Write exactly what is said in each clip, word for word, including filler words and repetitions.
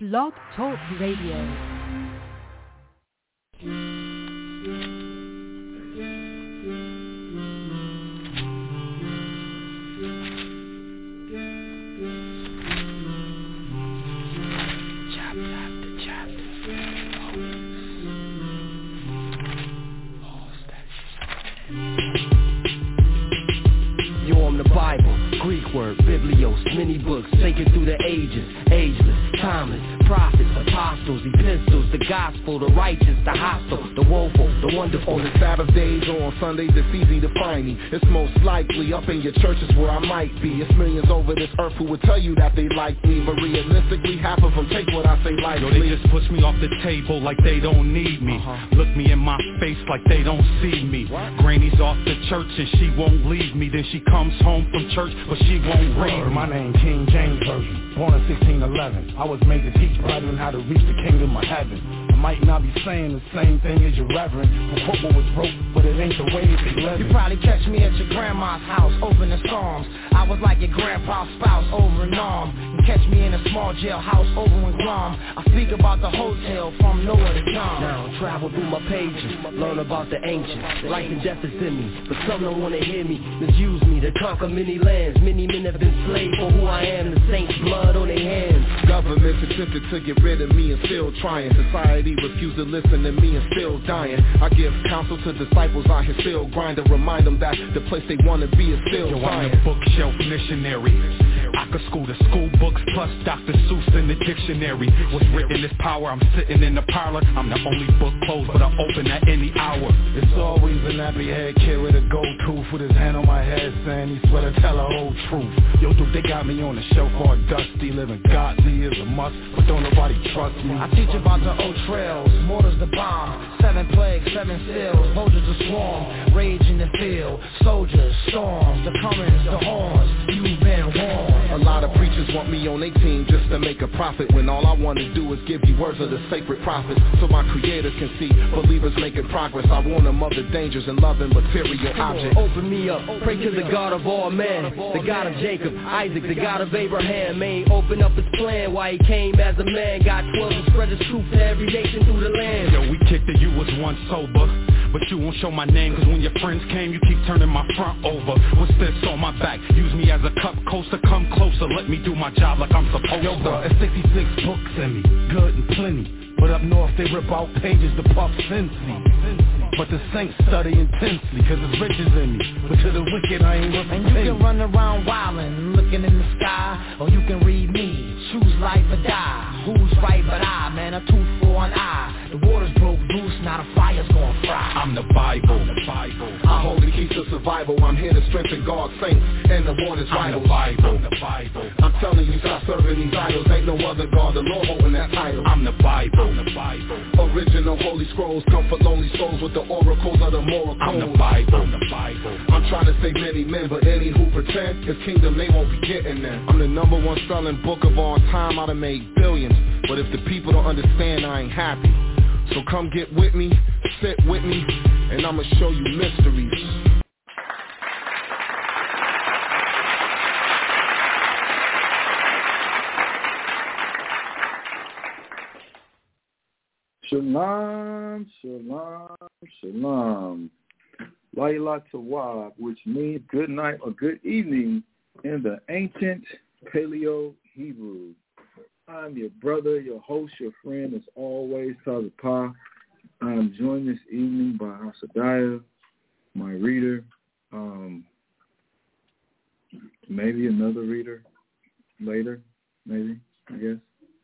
Blog Talk Radio. Many books taken through the ages, ageless, timeless, prophets, apostles, epistles, the gospel, the righteous, the hostile, the woeful, the wonderful. On the Sabbath days or on Sundays, it's easy to find me. It's most likely up in your churches where I might be. It's millions over this earth who would tell you that they like me, but realistically, half of them take what I say lightly. Yo, they just push me off the table like they don't need me. Uh-huh. Look me in my face like they don't see me. What? Granny's off the church and she won't leave me. Then she comes home from church, but she won't read me. My name King James Version, born in sixteen eleven. I was made to teach brethren how to reach the kingdom of heaven. I might not be saying the same thing as your reverend, but what was broke, but it ain't the way that they live. You probably catch me at your grandma's house, opening Psalms. I was like your grandpa's spouse, over and on. You catch me in a small jailhouse, over in Guam. I speak about the hotel from nowhere to come. Now travel through my pages, learn about the ancients. Life and death is in me, but some don't wanna hear me. Misuse me to conquer many lands. Many men have been slaves for who I am. The saints' blood on their hands. Government attempted to get rid of me and still trying. Society refused to listen to me and still dying. I give counsel to disciples out here still grinding. Remind them that the place they wanna be is still Yo, science. I'm a bookshelf missionary. I could school the school books plus Doctor Seuss in the dictionary. What's written is power. I'm sitting in the parlor. I'm the only book closed, but I open at any hour. It's always a nappy head kid with a gold tooth with his hand on my head saying he swear to tell the whole truth. Yo, dude, they got me on the shelf all dusty. Living godly is a must, but don't nobody trust me. I teach about the old trails, mortars the bomb, seven plagues, seven seals, vultures to swarm, rage in the field, soldiers, storms, the comings, the horns, you've been warned. A lot of preachers want me on their team just to make a profit, when all I want to do is give you words of the sacred prophets, so my creators can see believers making progress. I warn them of the dangers and loving material objects. Open me up, pray to the God of all men, the God of Jacob, Isaac, the God of Abraham. May open up his plan why he came as a man. Got twelve and spread his truth to every nation through the land. Yo, we kicked it, you was once sober, but you won't show my name, cause when your friends came, you keep turning my front over. What's this on my back? Use me as a cup coaster, come closer, let me do my job like I'm supposed Yo, to. bro, it's sixty-six books in me, good and plenty, but up north they rip out pages to puff Cincy. But the saints study intensely, cause it's riches in me, but to the wicked I ain't worth a And you can run around wildin', looking in the sky, or you can read me, choose life or die. Who's right but I, man, a tooth for an eye. The waters broke loose, now the fire's gonna fry. I'm the Bible, the Bible. I hold the keys to survival. I'm here to strengthen God's saints and the waters I'm vitals. the Bible, I'm the Bible. I'm telling you, stop serving these idols. Ain't no other God, the Lord holding that title. I'm the Bible, I'm the Bible. Original holy scrolls, comfort lonely souls with the oracles of the moral I'm codes. the Bible, I'm the Bible. I'm trying to save many men, but any who pretend his kingdom they won't be getting there. I'm the number one selling book of all time. I done made billions, but if the people don't understand, I ain't happy. So come get with me, sit with me, and I'ma show you mysteries. Shalom, shalom, shalom. Laila Tawab, which means good night or good evening in the ancient Paleo Hebrew. I'm your brother, your host, your friend, as always, Tazapah. I'm joined this evening by Hasadiah, my reader, um, maybe another reader later, maybe, I guess.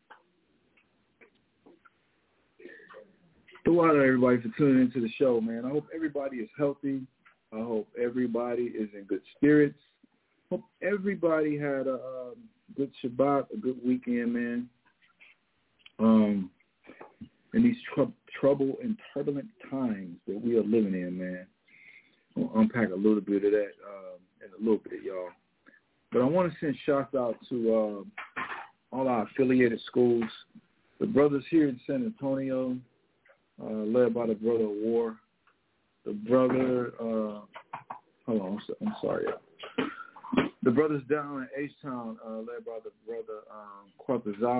So out everybody for tuning into the show, man. I hope everybody is healthy. I hope everybody is in good spirits. Hope everybody had a um, good Shabbat, a good weekend, man. Um, in these tr- trouble and turbulent times that we are living in, man. I'll unpack a little bit of that um, in a little bit, y'all. But I want to send shots out to uh, all our affiliated schools. The brothers here in San Antonio, uh, led by the brother of War. The brother, uh, hold on, I'm sorry, y'all. The brothers down in H-Town, uh, led by the brother um, Quattazat.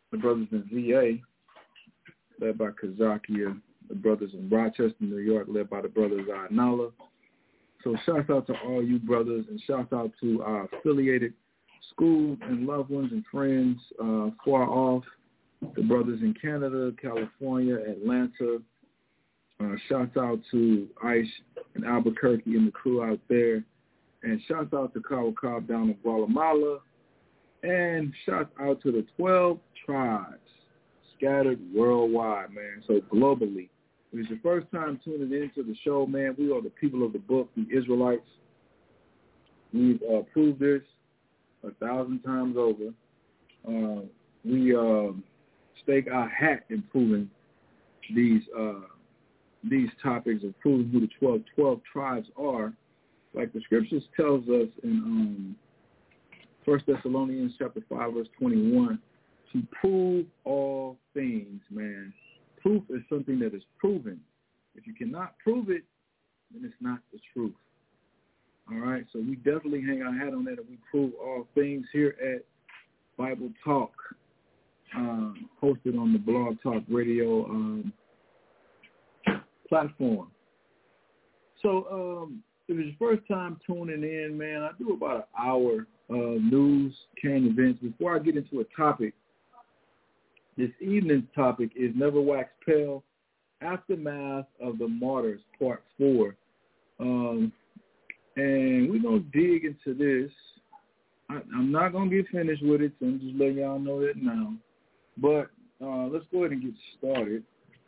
the brothers in V A, led by Kazakia, the brothers in Rochester, New York, led by the brothers Ainala. So shouts out to all you brothers, and shouts out to our affiliated schools and loved ones and friends uh, far off, the brothers in Canada, California, Atlanta. Uh, shouts out to Ice and Albuquerque and the crew out there. And shouts out to Kyle Cobb down in Guatemala. And shouts out to the twelve tribes scattered worldwide, man. So globally. If it's your first time tuning into the show, man, we are the people of the book, the Israelites. We've uh, proved this a thousand times over. Uh, we uh, stake our hat in proving these uh, these topics and proving who the twelve, twelve tribes are. Like the scriptures tells us in um, First Thessalonians chapter five, verse twenty-one, to prove all things, man. Proof is something that is proven. If you cannot prove it, then it's not the truth. All right, so we definitely hang our hat on that, and we prove all things here at Bible Talk, um, hosted on the Blog Talk Radio um, platform. So um, if it's your first time tuning in, man, I do about an hour of news, current events. Before I get into a topic, this evening's topic is Never Wax Pale, Aftermath of the Martyrs, Part four. Um, and we're going to dig into this. I, I'm not going to get finished with it, so I'm just letting y'all know that now. But uh, let's go ahead and get started.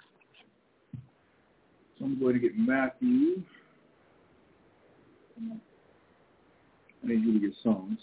So I'm going to get Matthew. I need you to get songs.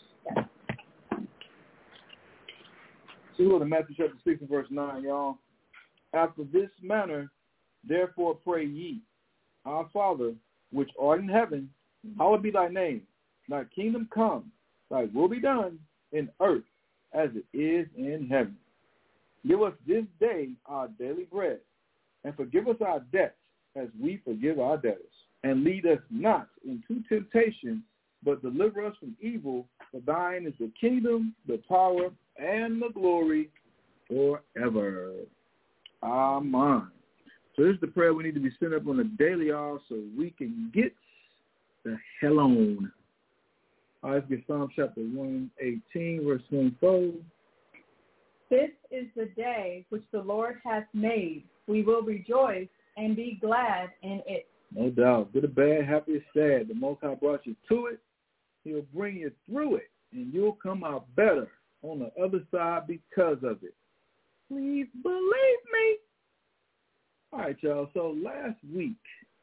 So we go to Matthew chapter six and verse nine, y'all. After this manner, therefore pray ye, our Father, which art in heaven, hallowed be thy name. Thy kingdom come, thy will be done in earth as it is in heaven. Give us this day our daily bread, and forgive us our debts as we forgive our debtors. And lead us not into temptation, but deliver us from evil. For thine is the kingdom, the power, and the glory forever. Amen. So this is the prayer we need to be sent up on a daily hour so we can get the hell on. All right, let's get Psalm chapter one eighteen, verse twenty-four. This is the day which the Lord hath made. We will rejoice and be glad in it. No doubt. Good or bad, happy or sad. The Most High brought you to it. He'll bring you through it, and you'll come out better on the other side because of it. Please believe me. All right, y'all. So last week,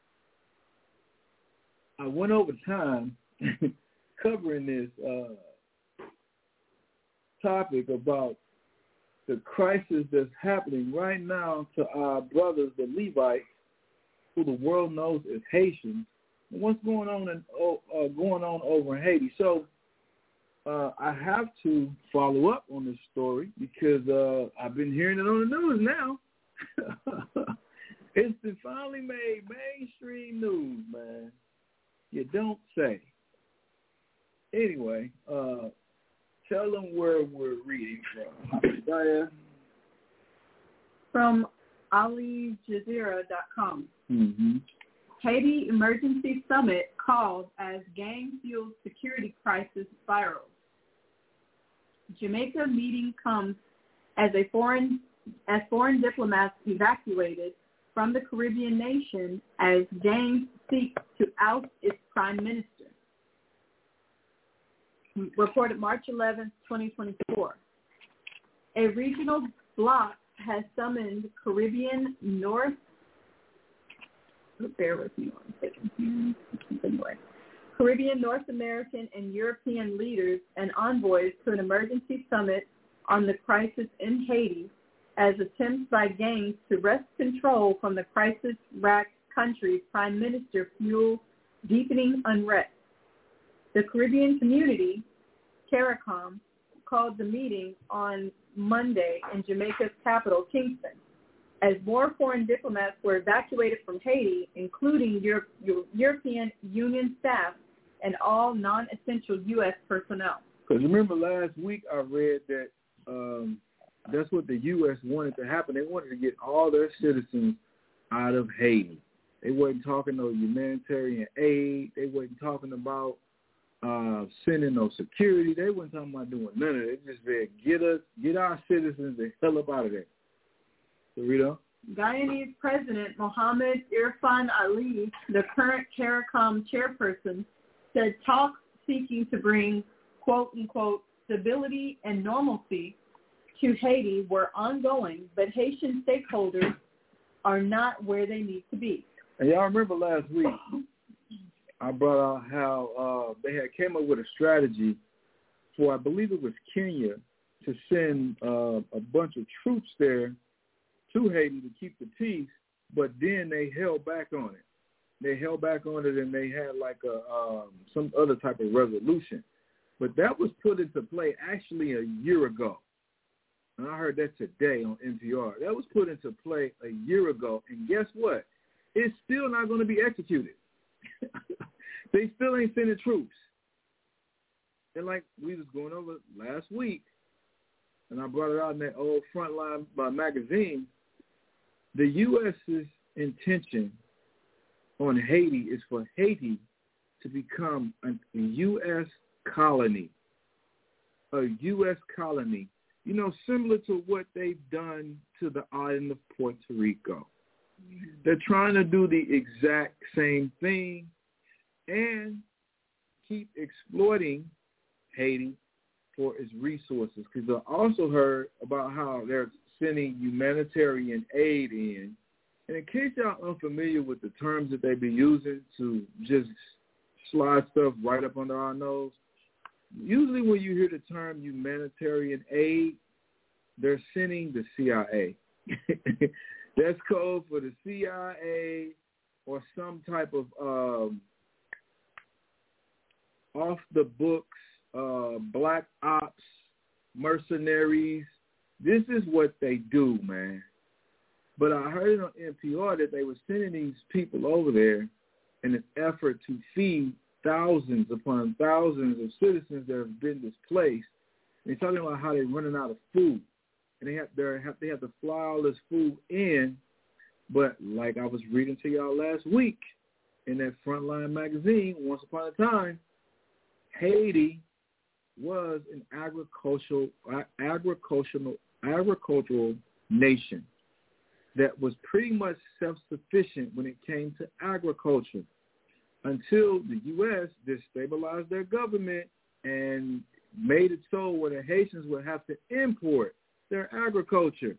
I went over time covering this uh, topic about the crisis that's happening right now to our brothers, the Levites, who the world knows as Haitians, and what's going on in, uh, going on over in Haiti. So uh, I have to follow up on this story because uh, I've been hearing it on the news now. It's been finally made mainstream news, man. You don't say. Anyway, uh, tell them where we're reading from. Diane? From Ali Jazeera dot com. Mm-hmm. Haiti Emergency Summit called as gang-fueled security crisis spirals. Jamaica meeting comes as a foreign as foreign diplomats evacuated from the Caribbean nation as gangs seek to oust its prime minister. Reported March eleventh, twenty twenty-four. A regional bloc has summoned Caribbean North Bear with me one second. Anyway. Caribbean, North American, and European leaders and envoys to an emergency summit on the crisis in Haiti as attempts by gangs to wrest control from the crisis-racked country's prime minister fuel deepening unrest. The Caribbean community, CARICOM, called the meeting on Monday in Jamaica's capital, Kingston, as more foreign diplomats were evacuated from Haiti, including Europe, European Union staff and all non-essential U S personnel. Because remember last week I read that um, That's what the U S wanted to happen. They wanted to get all their citizens out of Haiti. They wasn't talking no humanitarian aid. They wasn't talking about uh, sending no security. They wasn't talking about doing none of it. They just said, get us, get our citizens the hell up out of there. Sarita? Guyanese President Mohamed Irfan Ali, the current CARICOM chairperson, said talks seeking to bring, quote-unquote, stability and normalcy to Haiti were ongoing, but Haitian stakeholders are not where they need to be. And y'all remember last week, I brought out how uh, they had came up with a strategy for, I believe it was Kenya, to send uh, a bunch of troops there to Haiti to keep the peace, but then they held back on it. They held back on it, and they had like a um, some other type of resolution. But that was put into play actually a year ago. And I heard that today on N P R. That was put into play a year ago, and guess what? It's still not going to be executed. They still ain't sending troops. And like we was going over last week, and I brought it out in that old Frontline uh, magazine, the U S's intention on Haiti is for Haiti to become a U S colony, a U S colony, you know, similar to what they've done to the island of Puerto Rico. They're trying to do the exact same thing and keep exploiting Haiti for its resources. Because I also heard about how they're sending humanitarian aid in. And in case y'all unfamiliar with the terms that they be using to just slide stuff right up under our nose, usually when you hear the term humanitarian aid, they're sending the C I A. That's code for the C I A or some type of um, off-the-books, uh, black ops, mercenaries. This is what they do, man. But I heard on N P R that they were sending these people over there in an effort to feed thousands upon thousands of citizens that have been displaced. And they're talking about how they're running out of food. And they have, have, they have to fly all this food in. But like I was reading to y'all last week in that Frontline magazine, once upon a time, Haiti was an agricultural, agricultural, agricultural nation that was pretty much self-sufficient when it came to agriculture until the U S destabilized their government and made it so where the Haitians would have to import their agriculture.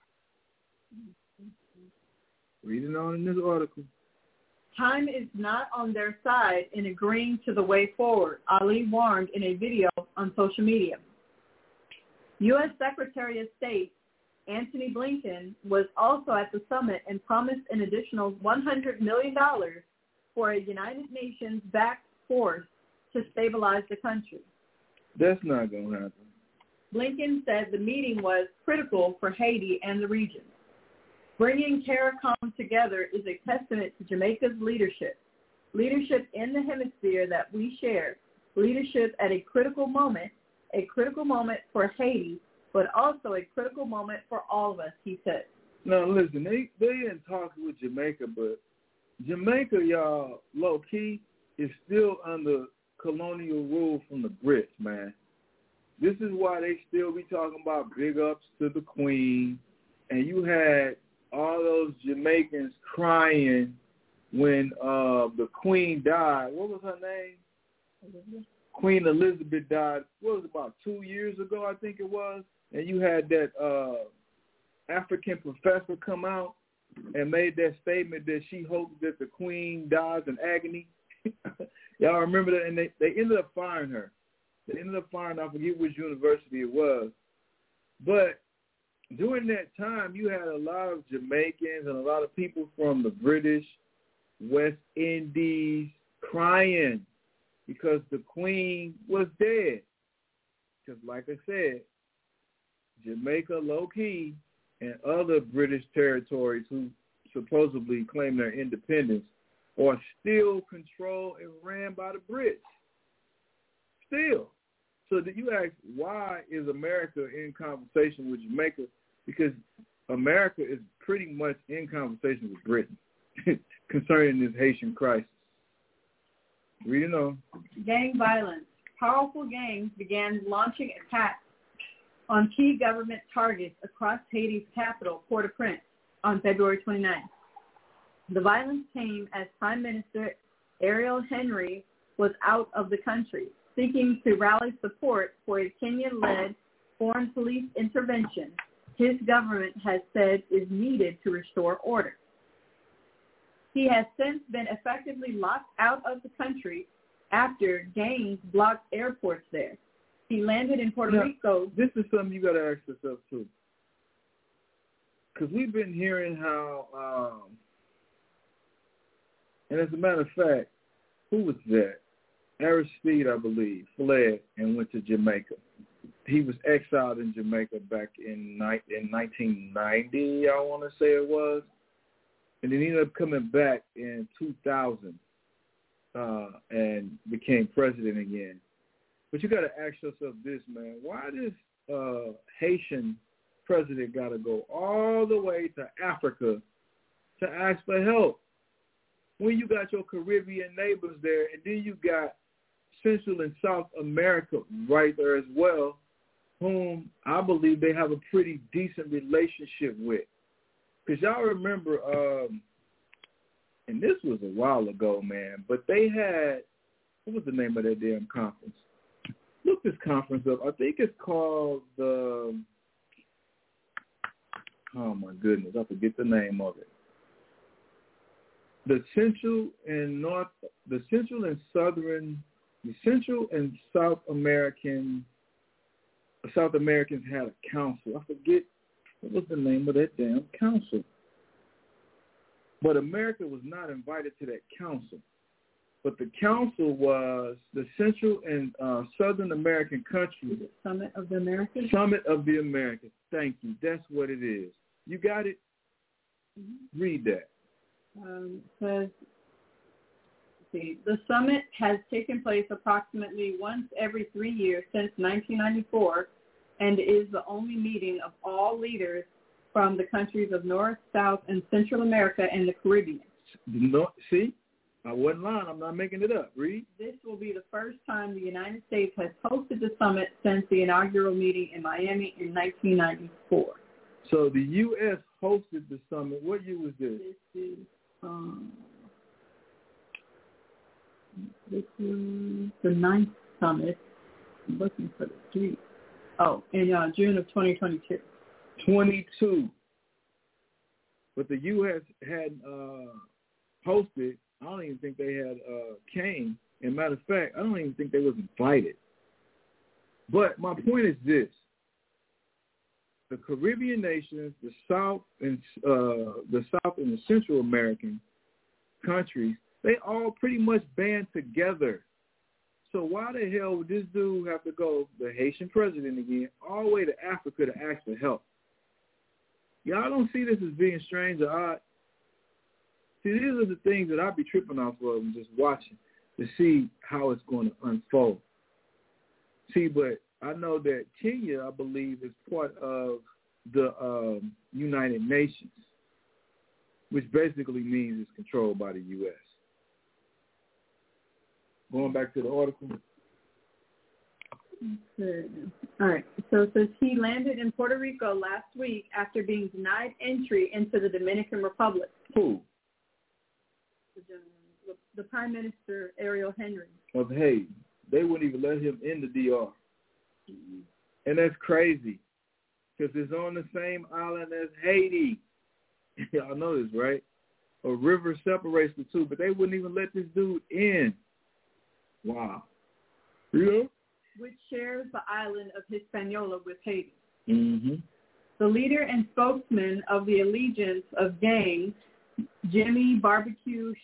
Reading on in this article. Time is not on their side in agreeing to the way forward, Ali warned in a video on social media. U S Secretary of State Antony Blinken was also at the summit and promised an additional one hundred million dollars for a United Nations-backed force to stabilize the country. That's not going to happen. Blinken said the meeting was critical for Haiti and the region. Bringing CARICOM together is a testament to Jamaica's leadership, leadership in the hemisphere that we share, leadership at a critical moment, a critical moment for Haiti, but also a critical moment for all of us, he said. Now, listen, they, they didn't talk with Jamaica, but Jamaica, y'all, low-key, is still under colonial rule from the Brits, man. This is why they still be talking about big ups to the Queen, and you had all those Jamaicans crying when uh, the Queen died. What was her name? Elizabeth. Queen Elizabeth died, what was it, about two years ago, I think it was? And you had that uh, African professor come out and made that statement that she hoped that the Queen dies in agony. Y'all remember that? And they, they ended up firing her. They ended up firing her. I forget which university it was. But during that time, you had a lot of Jamaicans and a lot of people from the British, West Indies crying because the Queen was dead. Because like I said, Jamaica low-key and other British territories who supposedly claim their independence are still controlled and ran by the Brits. Still. So did you ask, why is America in conversation with Jamaica? Because America is pretty much in conversation with Britain concerning this Haitian crisis. Read it on. Gang violence. Powerful gangs began launching attacks on key government targets across Haiti's capital, Port-au-Prince, on February twenty-ninth. The violence came as Prime Minister Ariel Henry was out of the country, seeking to rally support for a Kenyan-led foreign police intervention his government has said is needed to restore order. He has since been effectively locked out of the country after gangs blocked airports there. He landed in Puerto now, Rico. This is something you got to ask yourself, too. Because we've been hearing how, um, and as a matter of fact, who was that? Aristide, I believe, fled and went to Jamaica. He was exiled in Jamaica back in, in nineteen ninety, I want to say it was. And then he ended up coming back in two thousand uh, and became president again. But you got to ask yourself this, man. Why does uh, Haitian president got to go all the way to Africa to ask for help when you got your Caribbean neighbors there, and then you got Central and South America right there as well, whom I believe they have a pretty decent relationship with? Because y'all remember, um, and this was a while ago, man, but they had, what was the name of that damn conference? Look this conference up. I think it's called the, oh my goodness, I forget the name of it. The Central and North, the Central and Southern, the Central and South American, South Americans had a council. I forget what was the name of that damn council. But America was not invited to that council. But the council was the Central and uh, Southern American countries. Summit of the Americas? Summit of the Americas. Thank you. That's what it is. You got it? Mm-hmm. Read that. Um, it says, see, the summit has taken place approximately once every three years since nineteen ninety-four and is the only meeting of all leaders from the countries of North, South, and Central America and the Caribbean. No, see, I wasn't lying. I'm not making it up. Read. This will be the first time the United States has hosted the summit since the inaugural meeting in Miami in nineteen ninety-four. So the U S hosted the summit. What year was this? This is, um, this is the ninth summit. I'm looking for the date. Oh, in uh, June of twenty twenty-two. twenty-two. But the U S had uh, hosted. I don't even think they had uh, came. And matter of fact, I don't even think they was invited. But my point is this. The Caribbean nations, the South and uh, the South and the Central American countries, they all pretty much band together. So why the hell would this dude have to go, the Haitian president again, all the way to Africa to ask for help? Y'all don't see this as being strange or odd? See, these are the things that I be tripping off of and just watching to see how it's going to unfold. See, but I know that Kenya, I believe, is part of the um, United Nations, which basically means it's controlled by the U S Going back to the article. Okay. All right. So it says he landed in Puerto Rico last week after being denied entry into the Dominican Republic. Who? The, the Prime Minister, Ariel Henry. Of Haiti. They wouldn't even let him in the D R. Mm-hmm. And that's crazy because it's on the same island as Haiti. Y'all know this, right? A river separates the two, but they wouldn't even let this dude in. Wow. Yeah. Which shares the island of Hispaniola with Haiti. Mm-hmm. The leader and spokesman of the Allegiance of Gangs, Jimmy Barbecue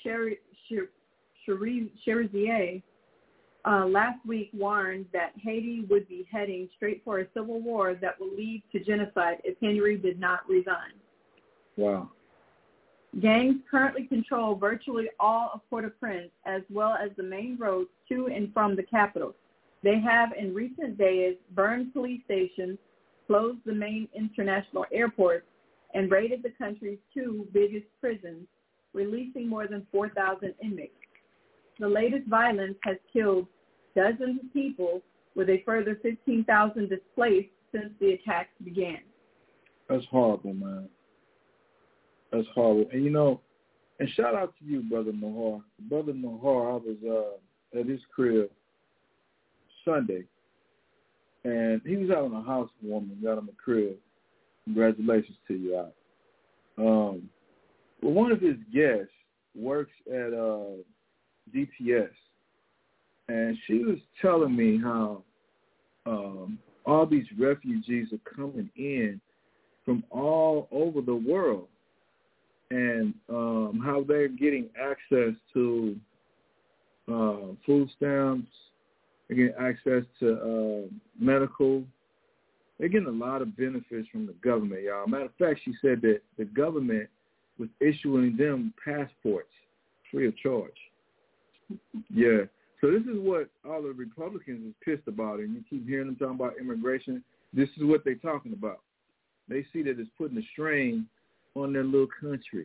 Cherizier, uh, last week warned that Haiti would be heading straight for a civil war that will lead to genocide if Henry did not resign. Wow. Gangs currently control virtually all of Port-au-Prince as well as the main roads to and from the capital. They have in recent days burned police stations, closed the main international airports, and raided the country's two biggest prisons, releasing more than four thousand inmates. The latest violence has killed dozens of people, with a further fifteen thousand displaced since the attacks began. That's horrible, man. That's horrible. And, you know, and shout out to you, Brother Nahar. Brother Nahar, I was uh, at his crib Sunday, and he was out on a housewarming, got him a crib. Congratulations to you out. Um, well, one of his guests works at uh, D P S, and she was telling me how um, all these refugees are coming in from all over the world, and um, how they're getting access to uh, food stamps, they're getting access to uh, medical. They're getting a lot of benefits from the government, y'all. Matter of fact, she said that the government was issuing them passports free of charge. Yeah. So this is what all the Republicans is pissed about, and you keep hearing them talking about immigration. This is what they're talking about. They see that it's putting a strain on their little country.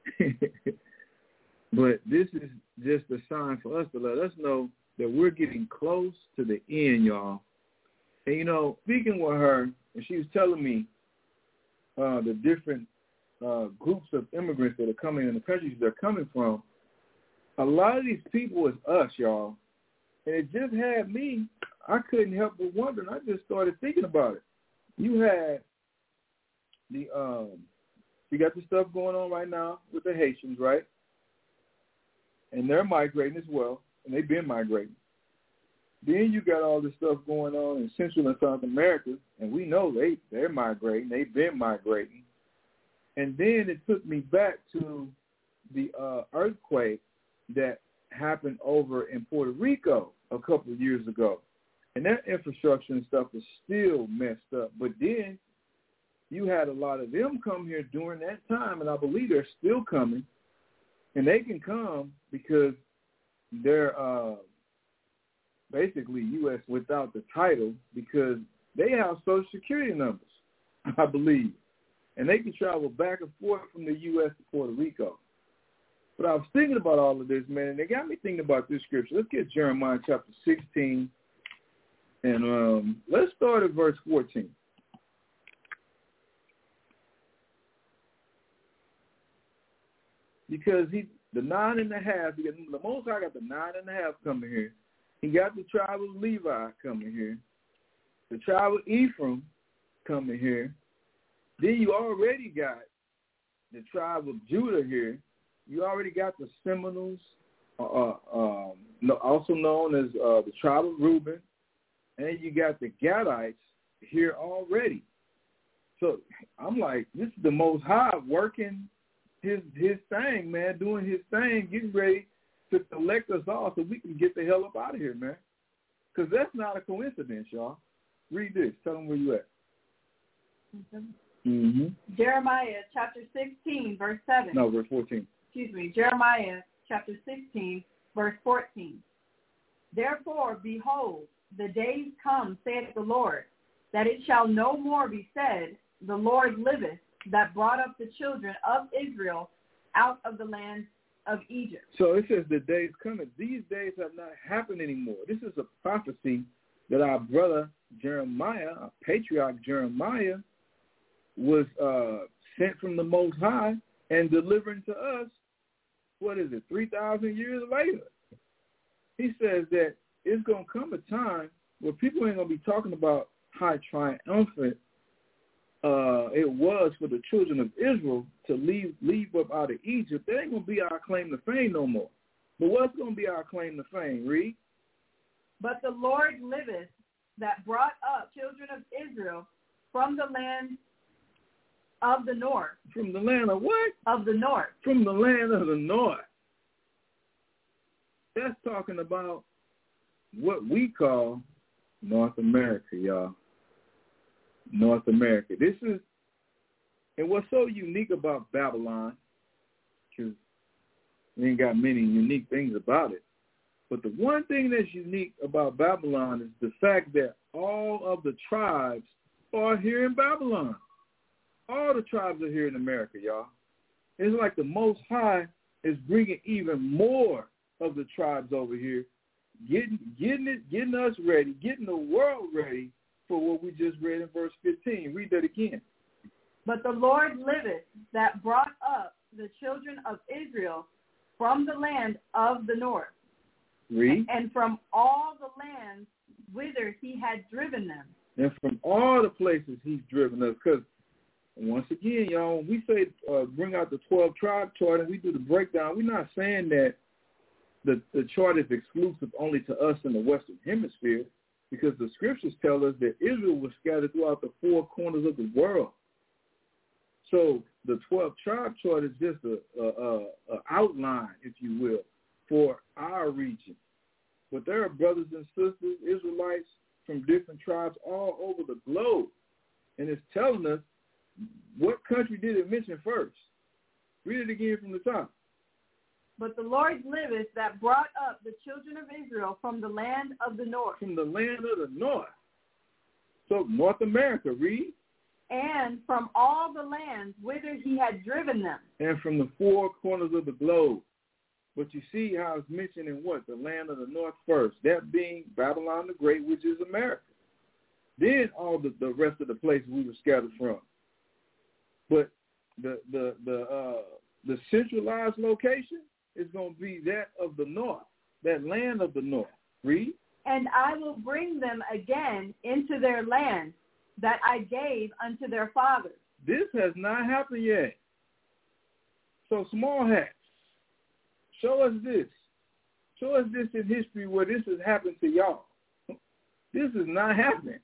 But this is just a sign for us to let us know that we're getting close to the end, y'all. And, you know, speaking with her, and she was telling me uh, the different uh, groups of immigrants that are coming in the countries they're coming from, a lot of these people is us, y'all. And it just had me, I couldn't help but wonder, and I just started thinking about it. You had the, um, you got the stuff going on right now with the Haitians, right? And they're migrating as well, and they've been migrating. Then you got all this stuff going on in Central and South America, and we know they, they're migrating. They've been migrating. And then it took me back to the uh, earthquake that happened over in Puerto Rico a couple of years ago. And that infrastructure and stuff was still messed up. But then you had a lot of them come here during that time, and I believe they're still coming. And they can come because they're uh, basically U S without the title, because they have Social Security numbers, I believe. And they can travel back and forth from the U S to Puerto Rico. But I was thinking about all of this, man, and they got me thinking about this scripture. Let's get Jeremiah chapter sixteen, and um, let's start at verse fourteen. Because he, the nine and a half, he got, the Most High got the nine and a half coming here. He got the tribe of Levi coming here, the tribe of Ephraim coming here. Then you already got the tribe of Judah here. You already got the Seminoles, uh, um, also known as uh, the tribe of Reuben, and you got the Gadites here already. So I'm like, this is the Most High working his his thing, man, doing his thing, getting ready to collect us all so we can get the hell up out of here, man. Because that's not a coincidence, y'all. Read this. Tell them where you at. Mm-hmm. Mm-hmm. Jeremiah chapter sixteen, verse seven. No, verse fourteen. Excuse me. Jeremiah chapter sixteen, verse fourteen. Therefore, behold, the days come, saith the Lord, that it shall no more be said, the Lord liveth, that brought up the children of Israel out of the land of Egypt. So it says the days coming. These days have not happened anymore. This is a prophecy that our brother Jeremiah, our patriarch Jeremiah, was uh, sent from the Most High and delivering to us, what is it, three thousand years later. He says that it's going to come a time where people ain't going to be talking about how triumphant uh, it was for the children of Israel to leave, leave up out of Egypt. That ain't going to be our claim to fame no more. But what's going to be our claim to fame? Read. But the Lord liveth, that brought up children of Israel from the land of the north. From the land of what? Of the north. From the land of the north. That's talking about what we call North America, y'all. North America. This is, and what's so unique about Babylon, because we ain't got many unique things about it, But the one thing that's unique about Babylon is the fact that all of the tribes are here in Babylon. All the tribes are here in America, y'all. It's like the Most High is bringing even more of the tribes over here, getting getting it, getting us ready, getting the world ready for what we just read in verse fifteen. Read that again. But the Lord liveth, that brought up the children of Israel from the land of the north. Read. And from all the lands whither he had driven them. And from all the places he's driven us. Because, once again, y'all, when we say uh, bring out the twelve tribe chart and we do the breakdown, we're not saying that the, the chart is exclusive only to us in the Western Hemisphere, because the scriptures tell us that Israel was scattered throughout the four corners of the world. So the twelve tribe chart is just a, a, a, a outline, if you will, for our region. But there are brothers and sisters, Israelites from different tribes all over the globe. And it's telling us, what country did it mention first? Read it again from the top. But the Lord liveth, that brought up the children of Israel from the land of the north. From the land of the north. So North America, read. And from all the lands whither he had driven them. And from the four corners of the globe. But you see how it's mentioned in what? The land of the north first. That being Babylon the Great, which is America. Then all the, the rest of the places we were scattered from. But the the the uh, the centralized location is going to be that of the north, that land of the north. Read. And I will bring them again into their land that I gave unto their fathers. This has not happened yet. So small hats, show us this. Show us this in history where this has happened to y'all. This is not happening.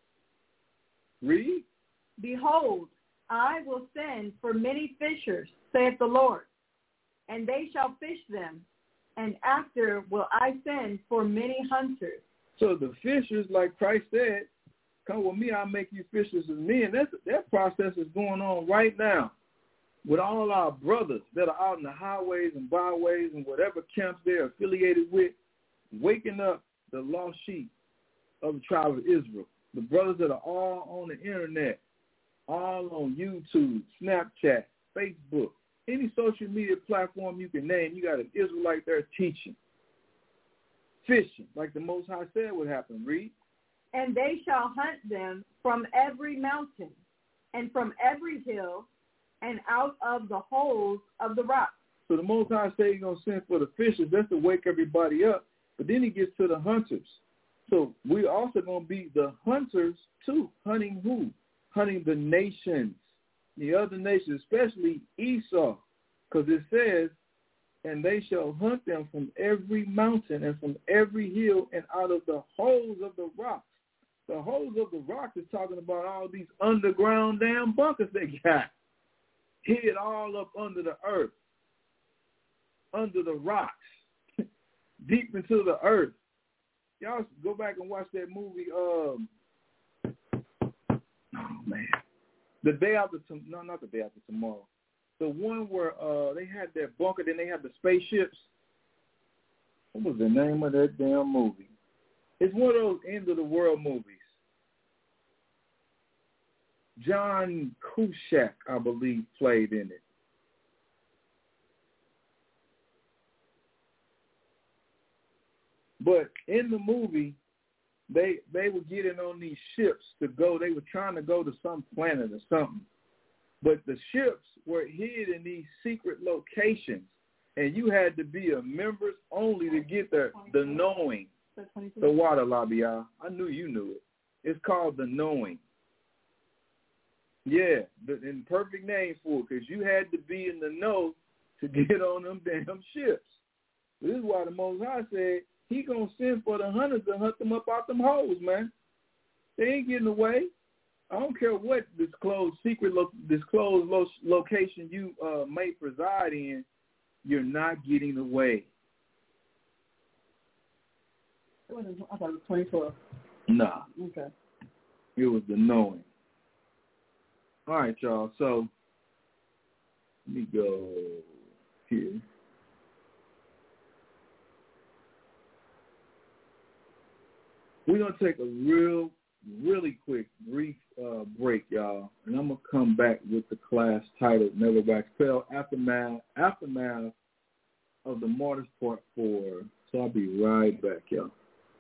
Read. Behold, I will send for many fishers, saith the Lord, and they shall fish them, and after will I send for many hunters. So the fishers, like Christ said, come with me, I'll make you fishers of men. That's, that process is going on right now with all our brothers that are out in the highways and byways and whatever camps they're affiliated with, waking up the lost sheep of the tribe of Israel. The brothers that are all on the internet, all on YouTube, Snapchat, Facebook, any social media platform you can name, you got an Israelite there teaching. Fishing, like the Most High said would happen. Read. And they shall hunt them from every mountain and from every hill and out of the holes of the rocks. So the Most High said he's going to send for the fishers. That's to wake everybody up. But then he gets to the hunters. So we're also going to be the hunters too. Hunting who? Hunting the nations, the other nations, especially Esau, because it says, and they shall hunt them from every mountain and from every hill and out of the holes of the rocks. The holes of the rocks is talking about all these underground damn bunkers they got, hid all up under the earth, under the rocks, deep into the earth. Y'all go back and watch that movie, um, oh, man. The Day After Tomorrow. No, not The Day After Tomorrow. The one where uh, they had that bunker, then they had the spaceships. What was the name of that damn movie? It's one of those end-of-the-world movies. John Cusack, I believe, played in it. But in the movie, they they were getting on these ships to go. They were trying to go to some planet or something. But the ships were hid in these secret locations, and you had to be a members only to get the, the knowing. The water lobby, y'all. I knew you knew it. It's called the knowing. Yeah, the in perfect name for it, because you had to be in the know to get on them damn ships. This is why the Most High said he going to send for the hunters to hunt them up out them holes, man. They ain't getting away. I don't care what disclosed secret, lo- disclosed lo- location you uh, may preside in, you're not getting away. I thought it was twenty twelve. Nah. Okay. It was the knowing. All right, y'all. So let me go here. We're going to take a real, really quick, brief uh, break, y'all. And I'm going to come back with the class titled Never Wax Fell, Aftermath, Aftermath of the Martyrs Part four. So I'll be right back, y'all.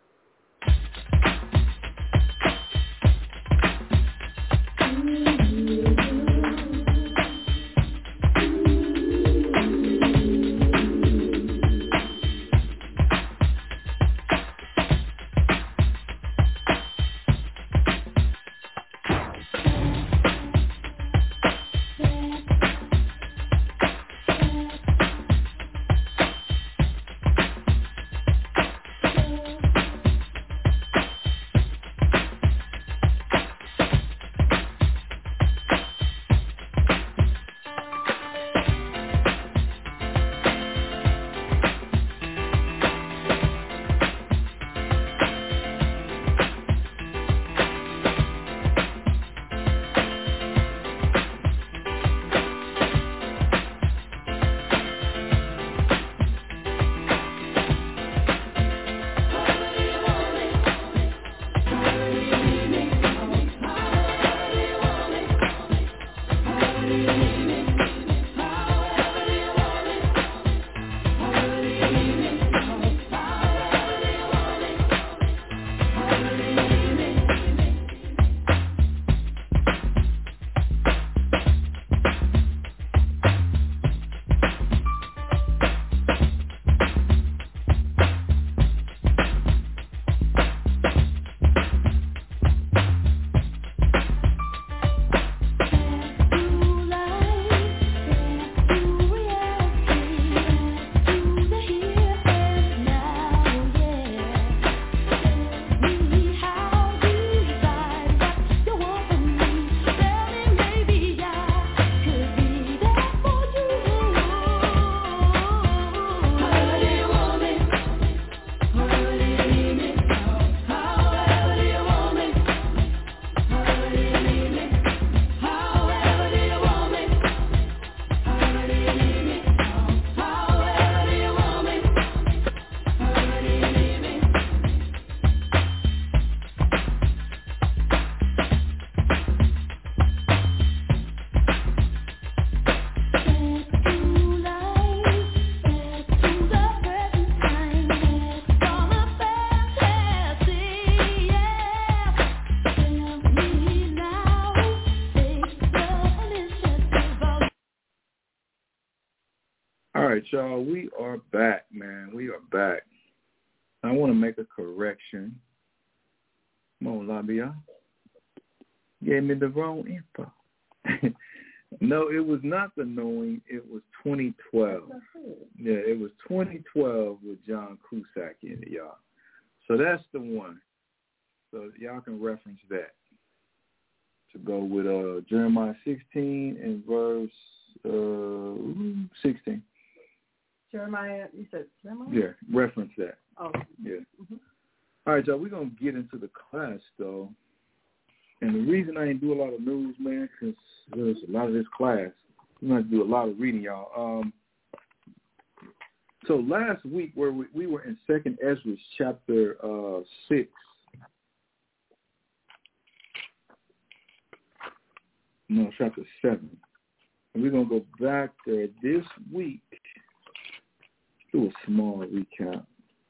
All right, y'all, we are back, man. We are back. I want to make a correction. Come on, Labia. Gave me the wrong info. No, it was not the knowing. It was twenty twelve. Yeah, it was twenty twelve with John Cusack in it, y'all. So that's the one. So y'all can reference that to go with uh, Jeremiah sixteen and verse uh, sixteen. Jeremiah, you said Jeremiah? Yeah, reference that. Oh. Yeah. Mm-hmm. All right, y'all, we're going to get into the class, though. And the reason I didn't do a lot of news, man, because there's a lot of this class. We're going to do a lot of reading, y'all. Um, so last week, where we, we were in Second Ezra chapter uh, six. No, chapter seven. And we're going to go back there this week. Do a small recap.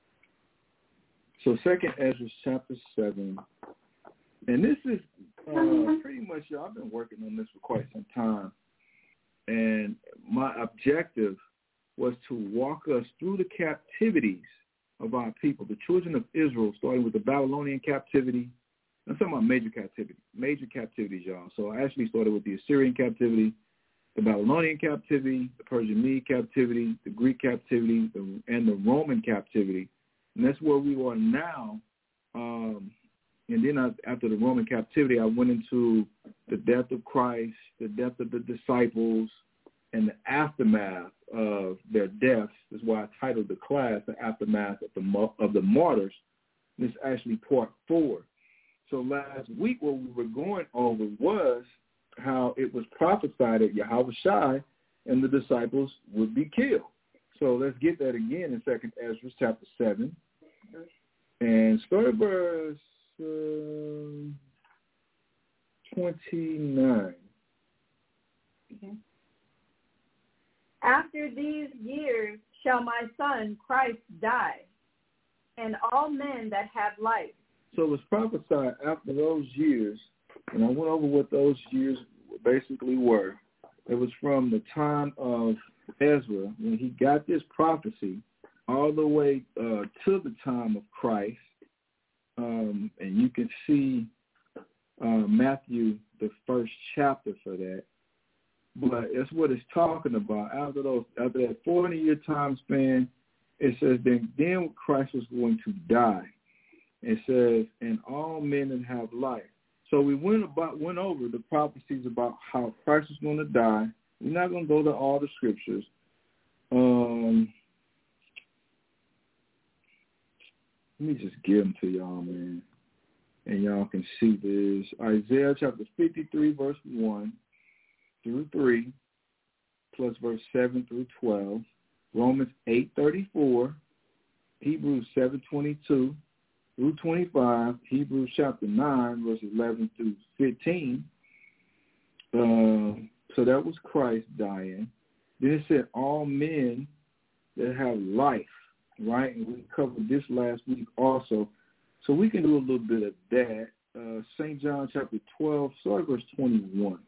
So Second Ezra chapter seven, and this is uh, pretty much, y'all, I've been working on this for quite some time, and my objective was to walk us through the captivities of our people, the children of Israel, starting with the Babylonian captivity. I'm talking about major captivity, major captivities, y'all. So I actually started with the Assyrian captivity, the Babylonian captivity, the Persian Mede captivity, the Greek captivity, the, and the Roman captivity. And that's where we are now. Um, and then I, after the Roman captivity, I went into the death of Christ, the death of the disciples, and the aftermath of their deaths. That's why I titled the class, The Aftermath of the, of the Martyrs. This is actually part four. So last week what we were going over was how it was prophesied that Yahushua and the disciples would be killed. So let's get that again in Second Ezra chapter seven. And start at verse uh, twenty-nine. Okay. After these years shall my son Christ die, and all men that have life. So it was prophesied after those years, and I went over what those years basically were. It was from the time of Ezra, when he got this prophecy, all the way uh, to the time of Christ. Um, and you can see uh, Matthew, the first chapter for that. But that's what it's talking about. After those, after that forty-year time span, it says then, then Christ was going to die. It says, and all men that have life. So we went about went over the prophecies about how Christ was going to die. We're not going to go to all the scriptures. Um, let me just give them to y'all, man, and y'all can see this. Isaiah chapter fifty-three, verse one through three, plus verse seven through twelve. Romans eight thirty-four, Hebrews seven twenty-two through twenty-five, Hebrews chapter nine, verses eleven through fifteen. Uh, so that was Christ dying. Then it said all men that have life, right? And we covered this last week also. So we can do a little bit of that. Uh, Saint John chapter twelve, start verse twenty-one.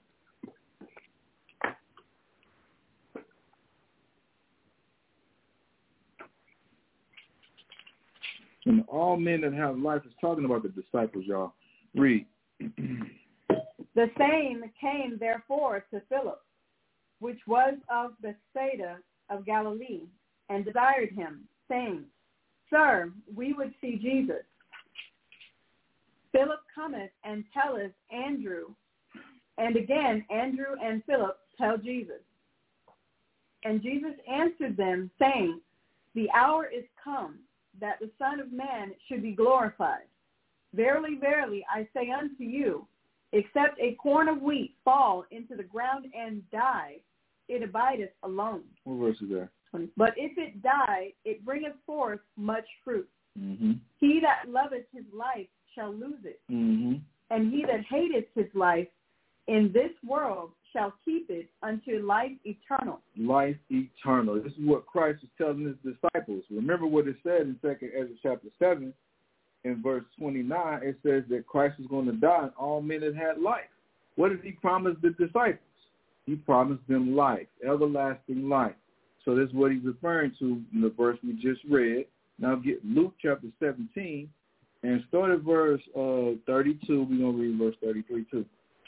And all men that have life is talking about the disciples, y'all. Read. The same came therefore to Philip, which was of Bethsaida of Galilee, and desired him, saying, Sir, we would see Jesus. Philip cometh and telleth Andrew, and again Andrew and Philip tell Jesus. And Jesus answered them, saying, The hour is come, that the Son of Man should be glorified. Verily, verily, I say unto you, except a corn of wheat fall into the ground and die, it abideth alone. What verse is there? But if it die, it bringeth forth much fruit. Mm-hmm. He that loveth his life shall lose it, mm-hmm. and he that hateth his life in this world shall keep it unto life eternal. Life eternal. This is what Christ is telling his disciples. Remember what it said in Second Ezra chapter seven, in verse twenty-nine. It says that Christ is going to die and all men that had life. What did he promise the disciples? He promised them life, everlasting life. So this is what he's referring to in the verse we just read. Now get Luke chapter seventeen and start at verse uh, thirty-two. We're going to read verse thirty-three too.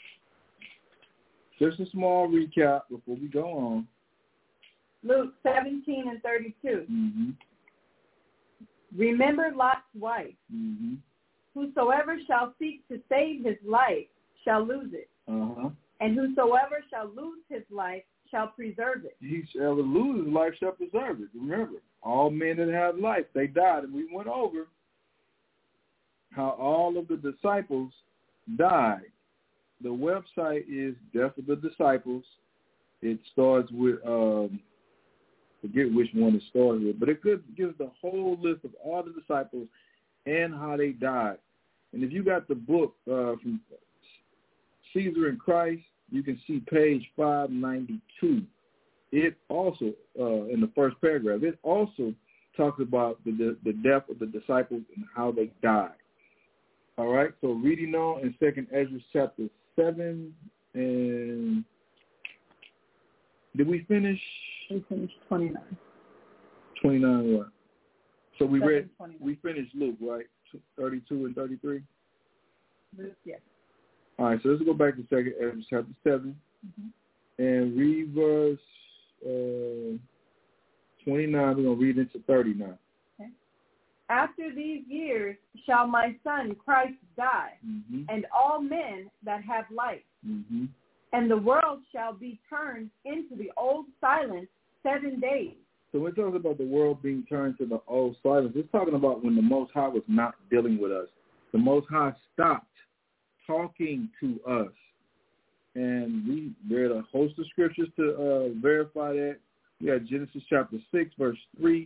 Just a small recap before we go on. Luke seventeen and thirty-two. Mm-hmm. Remember Lot's wife. Mm-hmm. Whosoever shall seek to save his life shall lose it. Uh-huh. And whosoever shall lose his life shall preserve it. He shall lose his life shall preserve it. Remember, all men that have life, they died. And we went over how all of the disciples died. The website is Death of the Disciples. It starts with, um, forget which one it starts with, but it gives the whole list of all the disciples and how they died. And if you got the book uh, from Caesar and Christ, you can see page five ninety-two. It also, uh, in the first paragraph, it also talks about the, the, the death of the disciples and how they died. All right, so reading on in Second Ezra chapter seven, and did we finish? We finished twenty-nine. twenty-nine what? So we read, twenty-nine. we finished Luke, right? thirty-two and thirty-three? Luke, yes. All right, so let's go back to Second Ezra chapter seven, mm-hmm. and read verse uh, twenty-nine. We're going to read into thirty-nine. Okay. After these years shall my son Christ die, mm-hmm. and all men that have life. Mm-hmm. And the world shall be turned into the old silence seven days. So when it talks about the world being turned to the old silence, it's talking about when the Most High was not dealing with us. The Most High stopped talking to us. And we read a host of scriptures to uh, verify that. We got Genesis chapter six, verse three,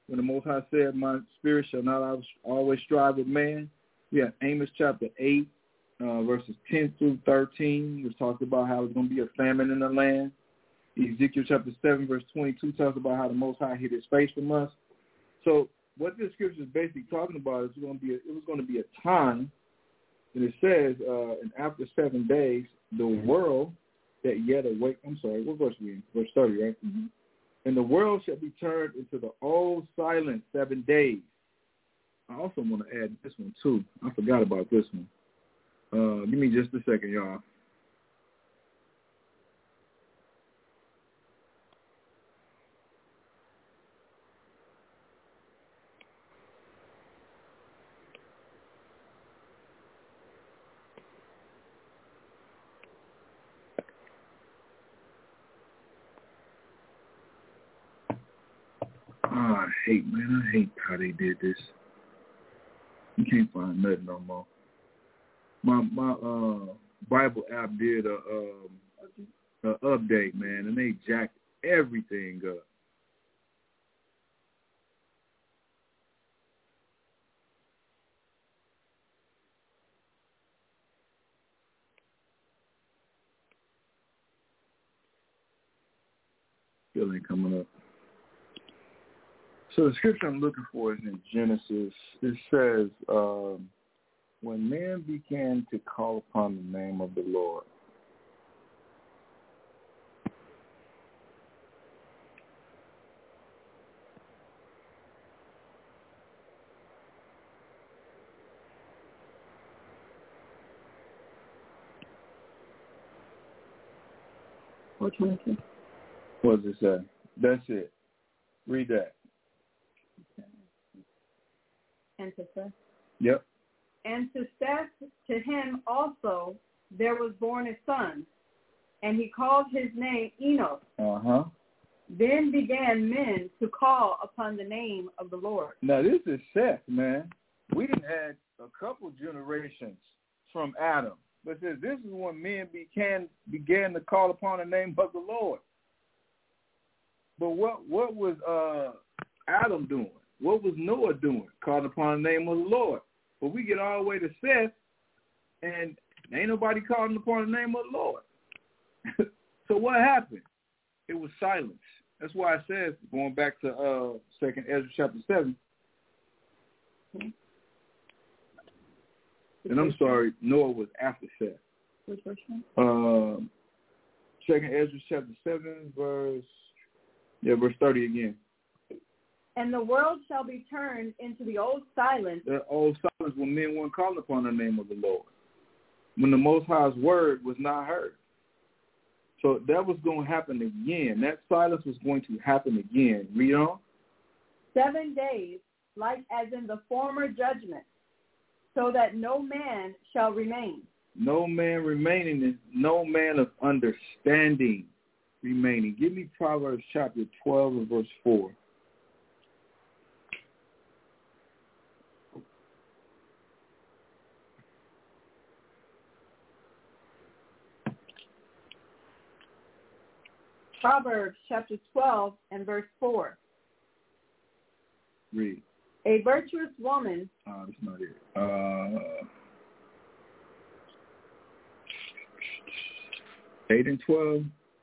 when the Most High said, my spirit shall not always strive with man. We have Amos chapter eight, uh, verses ten through thirteen, which talks about how there's going to be a famine in the land. Ezekiel chapter seven, verse twenty-two talks about how the Most High hid his face from us. So what this scripture is basically talking about is going to be a, it was going to be a time, and it says, uh, and after seven days, the world that yet awake, I'm sorry, what verse are we in? Verse thirty, right? Mm-hmm. And the world shall be turned into the old silent seven days. I also want to add this one, too. I forgot about this one. Uh, give me just a second, y'all. Oh, I hate, man, I hate how they did this. You can't find nothing no more. My my uh, Bible app did a, um, a update, man, and they jacked everything up. Still ain't coming up. So the scripture I'm looking for is in Genesis. It says, um, when man began to call upon the name of the Lord. Which one is it? What does it say? That's it. Read that. And to Seth. Yep. And to Seth, to him also there was born a son, and he called his name Enoch. Uh-huh. Then began men to call upon the name of the Lord. Now, this is Seth, man. We done had a couple generations from Adam. But it says this is when men began, began to call upon the name of the Lord. But what, what was uh, Adam doing? What was Noah doing? Calling upon the name of the Lord. But we get all the way to Seth, and ain't nobody calling upon the name of the Lord. So what happened? It was silence. That's why it says, going back to uh, Second Ezra chapter seven. Okay. And I'm sorry, Noah was after Seth. Which verse? Uh, Second Ezra chapter seven, verse yeah, verse thirty again. And the world shall be turned into the old silence. The old silence when men weren't calling upon the name of the Lord. When the Most High's word was not heard. So that was going to happen again. That silence was going to happen again. Read on. Seven days, like as in the former judgment, so that no man shall remain. No man remaining is no man of understanding remaining. Give me Proverbs chapter twelve and verse four. Proverbs chapter twelve and verse four. Read. A virtuous woman. Oh, that's not it. Uh, eight and twelve.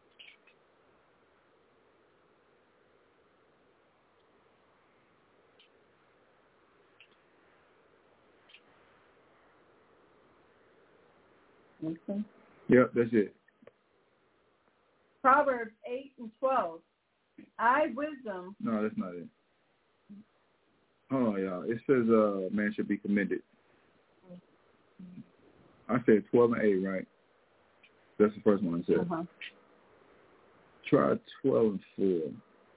Okay. Yep, that's it. Proverbs eight and twelve. I, wisdom. No, that's not it. Hold on, y'all. It says uh, man should be commended. I said twelve and eight, right? That's the first one I said. Uh-huh. Try twelve and four.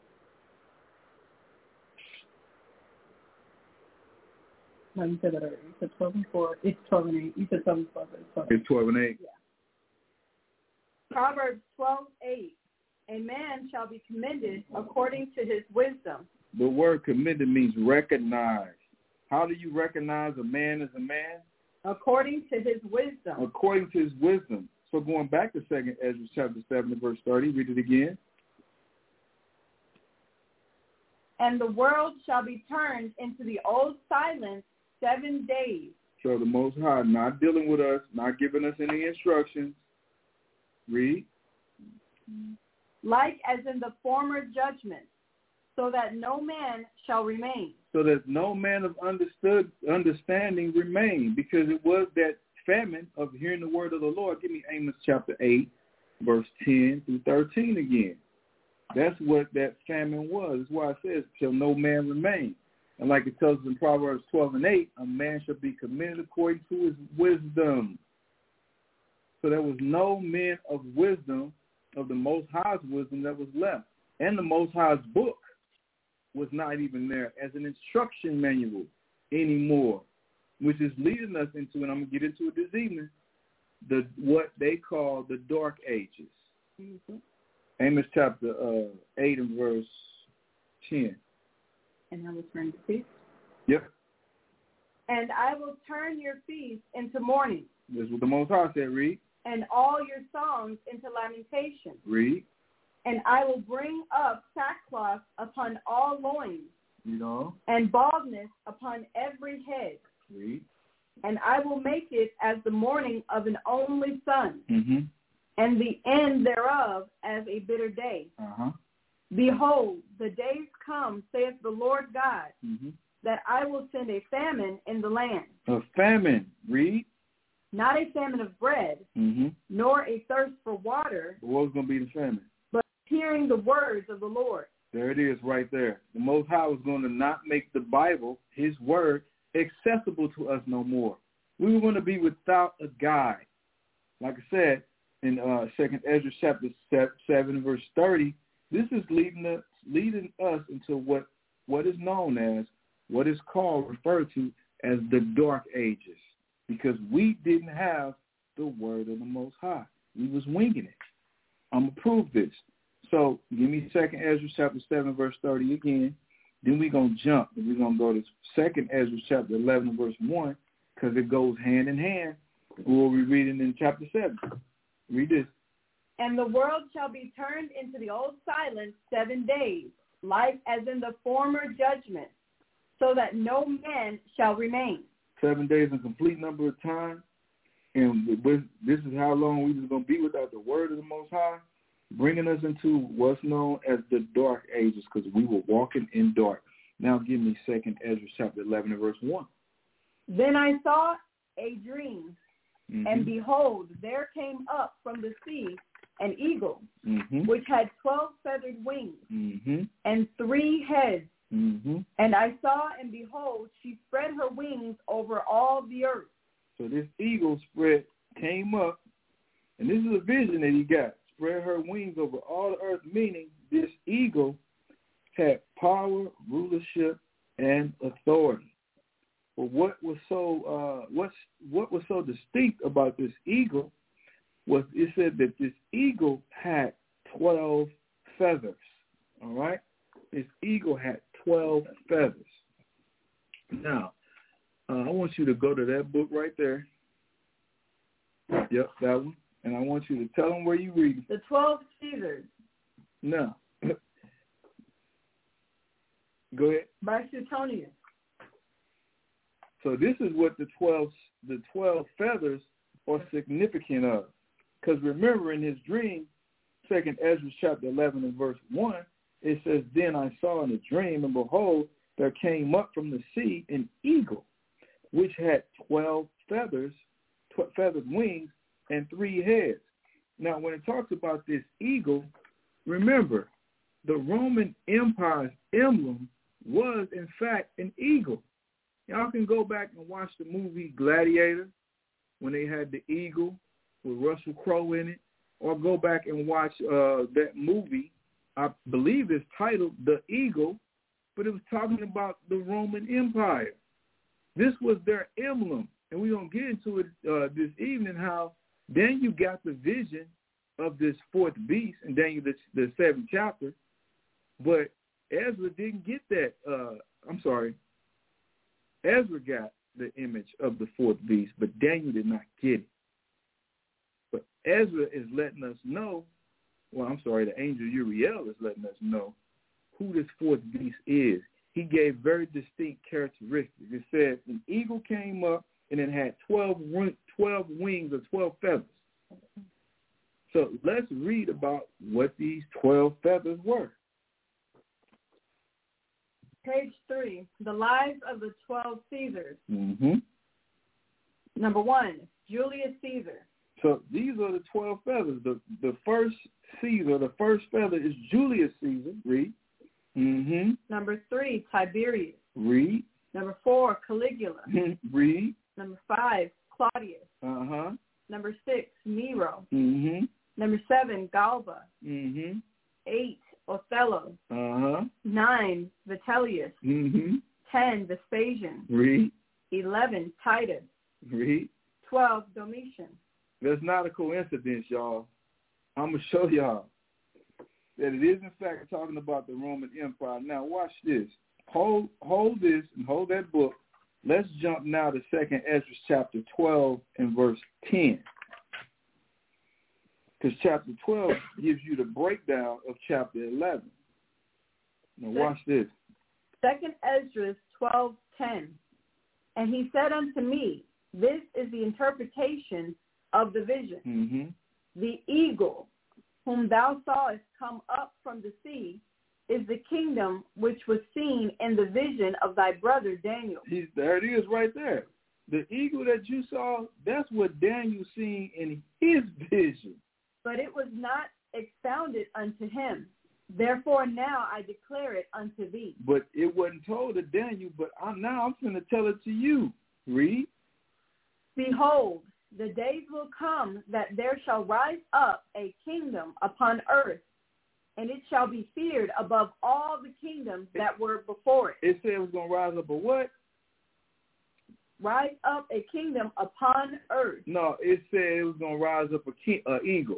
No, you said that already. You said twelve and four. It's twelve and eight. You said twelve and twelve. It's twelve. It's twelve and eight? Yeah. Proverbs twelve eight. A man shall be commended according to his wisdom. The word commended means recognize. How do you recognize a man as a man? According to his wisdom. According to his wisdom. So going back to Second Ezra chapter seven, verse thirty, read it again. And the world shall be turned into the old silence seven days. So the Most High not dealing with us, not giving us any instructions. Read. Like as in the former judgment, so that no man shall remain. So that no man of understood understanding remain, because it was that famine of hearing the word of the Lord. Give me Amos chapter eight, verse ten through thirteen again. That's what that famine was. That's why it says, shall no man remain. And like it tells us in Proverbs twelve and eight, a man shall be commended according to his wisdom. So there was no men of wisdom, of the Most High's wisdom, that was left. And the Most High's book was not even there as an instruction manual anymore, which is leading us into, and I'm going to get into it this evening, the what they call the Dark Ages. Mm-hmm. Amos chapter uh, eight and verse ten. And I will turn the feast. Yep. And I will turn your feast into mourning. This is what the Most High said, read. And all your songs into lamentation. Read. And I will bring up sackcloth upon all loins. You know. And baldness upon every head. Read. And I will make it as the mourning of an only son. Mm-hmm. And the end thereof as a bitter day. Uh-huh. Behold, the days come, saith the Lord God, mm-hmm. that I will send a famine in the land. A famine, read. Not a famine of bread, mm-hmm. nor a thirst for water. But what's going to be the famine? But hearing the words of the Lord. There it is right there. The Most High was going to not make the Bible, his word, accessible to us no more. We were going to be without a guide. Like I said, in uh, Second Ezra chapter seven, verse thirty, this is leading us, leading us into what, what is known as, what is called, referred to as the Dark Ages, because we didn't have the word of the Most High. We was winging it. I'm going to prove this. So give me Second Ezra chapter seven, verse thirty again. Then we're going to jump. We're going to go to Second Ezra chapter eleven, verse one, because it goes hand in hand with what we're reading in chapter seven. Read this. And the world shall be turned into the old silence seven days, like as in the former judgment, so that no man shall remain. Seven days, a complete number of time. And this is how long we was going to be without the word of the Most High, bringing us into what's known as the Dark Ages, because we were walking in dark. Now give me Second Ezra chapter eleven and verse one. Then I saw a dream, mm-hmm. and behold, there came up from the sea an eagle, mm-hmm. which had twelve feathered wings, mm-hmm. and three heads. Mm-hmm. And I saw, and behold, she spread her wings over all the earth. So this eagle spread, came up, and this is a vision that he got. Spread her wings over all the earth, meaning this eagle had power, rulership, and authority. But what was so uh, what's what was so distinct about this eagle was it said that this eagle had twelve feathers. All right, this eagle had twelve feathers. Now, uh, I want you to go to that book right there. Yep, that one. And I want you to tell them where you read. The twelve Caesars. No. Go ahead. By Suetonius. So this is what the twelve the twelve feathers are significant of. Because remember in his dream, Second Ezra chapter eleven and verse one, it says, Then I saw in a dream, and behold, there came up from the sea an eagle, which had twelve feathers, tw- feathered wings, and three heads. Now, when it talks about this eagle, remember, the Roman Empire's emblem was, in fact, an eagle. Y'all can go back and watch the movie Gladiator when they had the eagle with Russell Crowe in it, or go back and watch uh, that movie, I believe it's titled The Eagle, but it was talking about the Roman Empire. This was their emblem, and we're going to get into it uh, this evening, how then you got the vision of this fourth beast in Daniel, the, the seventh chapter, but Ezra didn't get that. Uh, I'm sorry. Ezra got the image of the fourth beast, but Daniel did not get it. But Ezra is letting us know, well, I'm sorry, the angel Uriel is letting us know who this fourth beast is. He gave very distinct characteristics. It said an eagle came up and it had twelve, twelve wings or twelve feathers. So let's read about what these twelve feathers were. Page three, the lives of the twelve Caesars. Mm-hmm. Number one, Julius Caesar. So these are the twelve feathers. The the first Caesar, the first feather is Julius Caesar. Read. Mm-hmm. Number three, Tiberius. Read. Number four, Caligula. Read. Number five, Claudius. Uh-huh. Number six, Nero. Mm-hmm. Number seven, Galba. Mm-hmm. Eight, Othello. Uh-huh. Nine, Vitellius. Mm-hmm. Ten, Vespasian. Read. Eleven, Titus. Read. Twelve, Domitian. That's not a coincidence, y'all. I'm going to show y'all that it is, in fact, talking about the Roman Empire. Now, watch this. Hold hold this and hold that book. Let's jump now to Second Ezra chapter twelve and verse ten. Because chapter twelve gives you the breakdown of chapter eleven. Now, watch this. Second Ezra twelve ten. And he said unto me, this is the interpretation of the vision. Mm-hmm. The eagle, whom thou sawest come up from the sea, is the kingdom which was seen in the vision of thy brother Daniel. He's, there it is right there. The eagle that you saw, that's what Daniel seen in his vision. But it was not expounded unto him. Therefore now I declare it unto thee. But it wasn't told to Daniel, but I'm, now I'm going to tell it to you. Read. Behold, the days will come that there shall rise up a kingdom upon earth, and it shall be feared above all the kingdoms that were before it. It said it was going to rise up a what? Rise up a kingdom upon earth. No, it said it was going to rise up a king, a eagle.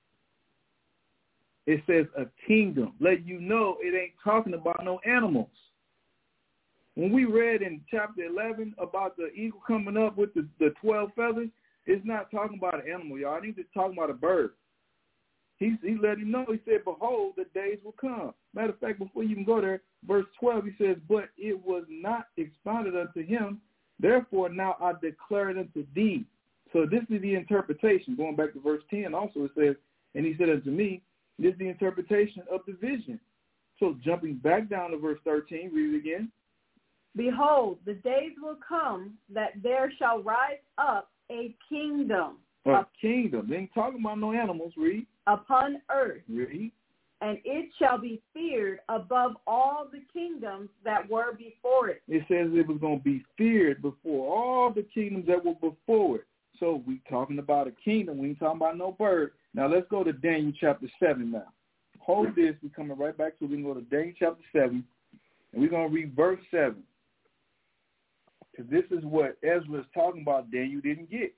It says a kingdom. Let you know it ain't talking about no animals. When we read in chapter eleven about the eagle coming up with the, the twelve feathers, it's not talking about an animal, y'all. I think it's talking about a bird. He, he let him know. He said, behold, the days will come. Matter of fact, before you can go there, verse twelve, he says, but it was not expounded unto him. Therefore, now I declare it unto thee. So this is the interpretation. Going back to verse ten also, it says, and he said unto me, this is the interpretation of the vision. So jumping back down to verse thirteen, read it again. Behold, the days will come that there shall rise up a kingdom. A up, kingdom. They ain't talking about no animals. Read. Upon earth. Read. And it shall be feared above all the kingdoms that were before it. It says it was going to be feared before all the kingdoms that were before it. So we talking about a kingdom. We ain't talking about no bird. Now let's go to Daniel chapter seven now. Hold this. We're coming right back to it. We can go to Daniel chapter seven, and we're going to read verse seven. Because this is what Ezra is talking about Daniel didn't get.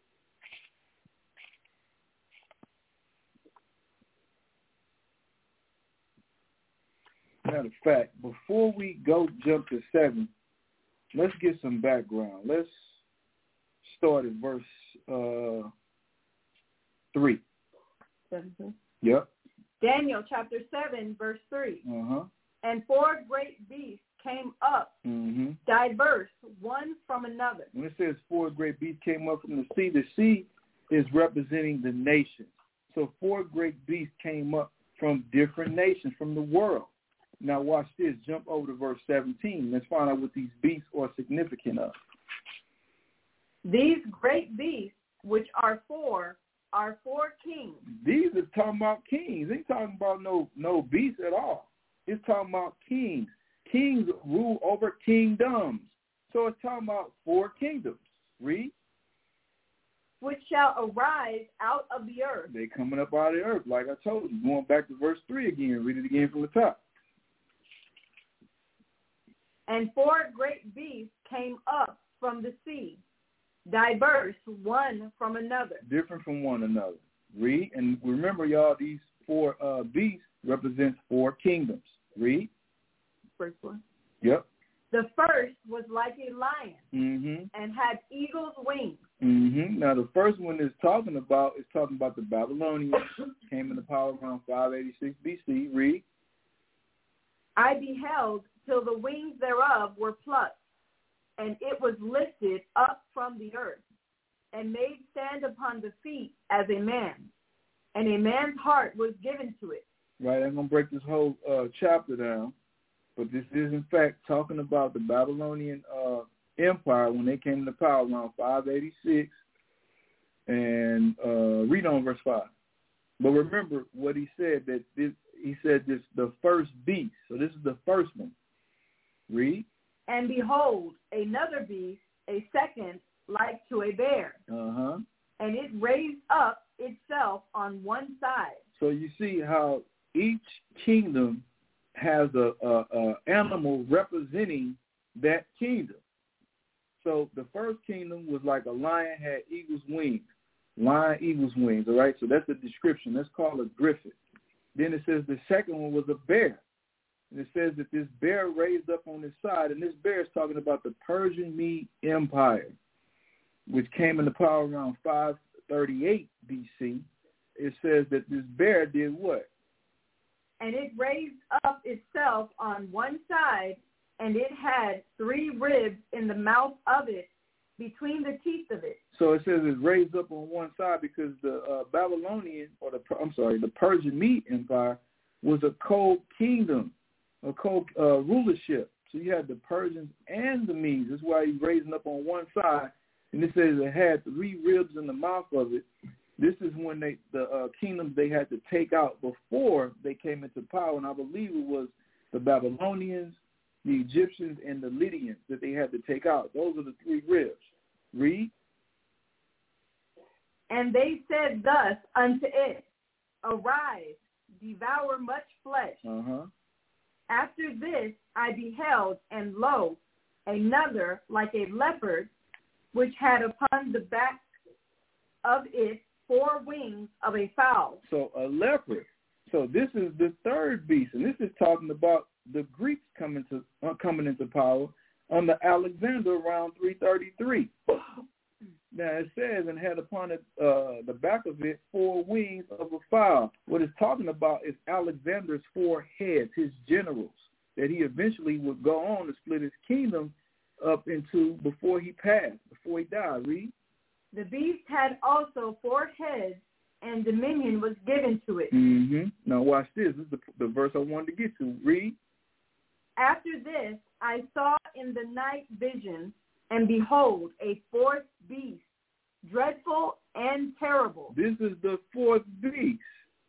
Matter of fact, before we go jump to seven, let's get some background. Let's start at verse uh, three. Seven. Yep. Daniel chapter seven, verse three. Uh-huh. And four great beasts came up, mm-hmm. diverse, one from another. When it says four great beasts came up from the sea, the sea is representing the nations. So four great beasts came up from different nations, from the world. Now watch this. Jump over to verse seventeen. Let's find out what these beasts are significant of. These great beasts, which are four, are four kings. These are talking about kings. They ain't talking about no, no beasts at all. It's talking about kings. Kings rule over kingdoms. So it's talking about four kingdoms. Read. Which shall arise out of the earth. They coming up out of the earth, like I told you. Going back to verse three again. Read it again from the top. And four great beasts came up from the sea, diverse one from another. Different from one another. Read. And remember, y'all, these four uh, beasts represent four kingdoms. Read. First one. Yep. The first was like a lion mm-hmm. and had eagle's wings. Mm-hmm. Now, the first one is talking about is talking about the Babylonians came into power around five eighty-six B C. Read. I beheld till the wings thereof were plucked, and it was lifted up from the earth, and made stand upon the feet as a man, and a man's heart was given to it. Right, I'm going to break this whole uh, chapter down, but this is, in fact, talking about the Babylonian uh, Empire when they came to power around five eighty-six, and uh, read on verse five. But remember what he said, that this, he said this, the first beast, so this is the first one. Read. And behold, another beast, a second, like to a bear, uh-huh. and it raised up itself on one side. So you see how each kingdom has a, a, a animal representing that kingdom. So the first kingdom was like a lion had eagle's wings. Lion, eagle's wings, all right? So that's the description. Let's call it griffin. Then it says the second one was a bear. And it says that this bear raised up on his side, and this bear is talking about the Persian Mede Empire, which came into power around five thirty-eight B C. It says that this bear did what? And it raised up itself on one side, and it had three ribs in the mouth of it, between the teeth of it. So it says it's raised up on one side because the uh, Babylonian, or the I'm sorry, the Persian Mede Empire was a co-kingdom, a co-rulership. Uh, so you had the Persians and the Medes. That's why he's raising up on one side. And it says it had three ribs in the mouth of it. This is when they the uh, kingdoms they had to take out before they came into power. And I believe it was the Babylonians, the Egyptians, and the Lydians that they had to take out. Those are the three ribs. Read. And they said thus unto it, Arise, devour much flesh. Uh-huh. After this I beheld, and lo, another like a leopard, which had upon the back of it four wings of a fowl. So a leopard. So this is the third beast, and this is talking about the Greeks coming to uh, coming into power under Alexander around three thirty-three. Now it says, and had upon it, uh, the back of it four wings of a fowl. What it's talking about is Alexander's four heads, his generals, that he eventually would go on to split his kingdom up into before he passed, before he died. Read. The beast had also four heads, and dominion was given to it. Mm-hmm. Now watch this. This is the, the verse I wanted to get to. Read. After this, I saw in the night vision, and behold, a fourth beast, dreadful and terrible. This is the fourth beast.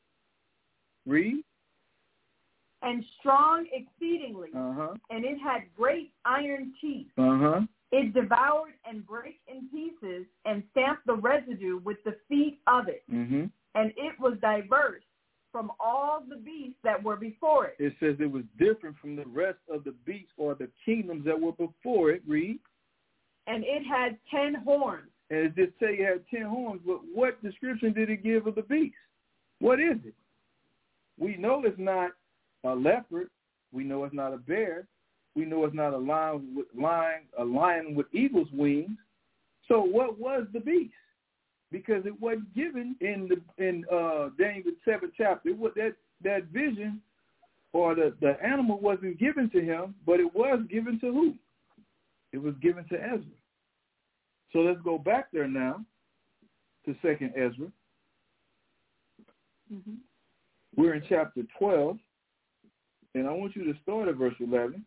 Read. And strong exceedingly, uh-huh. and it had great iron teeth. Uh-huh. It devoured and brake in pieces, and stamped the residue with the feet of it. Mm-hmm. And it was diverse from all the beasts that were before it. It says it was different from the rest of the beasts or the kingdoms that were before it. Read. And it had ten horns. And it just say it had ten horns, but what description did it give of the beast? What is it? We know it's not a leopard. We know it's not a bear. We know it's not a lion with lion, a lion with eagle's wings. So what was the beast? Because it wasn't given in the in uh, Daniel seventh chapter. It was, that that vision or the, the animal wasn't given to him, but it was given to who? It was given to Ezra. So let's go back there now to Second Ezra. Mm-hmm. We're in chapter twelve, and I want you to start at verse eleven.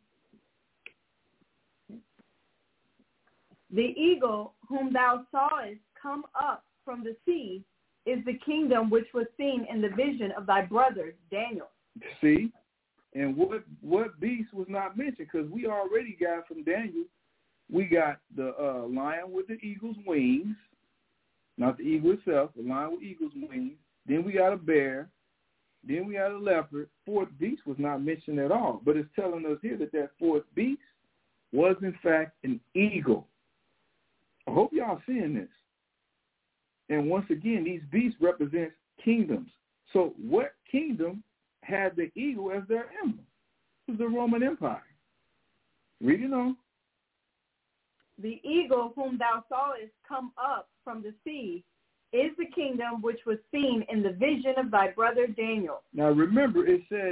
The eagle whom thou sawest come up from the sea is the kingdom which was seen in the vision of thy brother Daniel. See? And what what beast was not mentioned? Because we already got from Daniel, we got the uh, lion with the eagle's wings, not the eagle itself, the lion with eagle's wings. Then we got a bear. Then we got a leopard. Fourth beast was not mentioned at all. But it's telling us here that that fourth beast was, in fact, an eagle. I hope y'all seeing this. And once again, these beasts represent kingdoms. So what kingdom had the eagle as their emblem? It was the Roman Empire. Read it on. The eagle whom thou sawest come up from the sea is the kingdom which was seen in the vision of thy brother Daniel. Now remember, it said in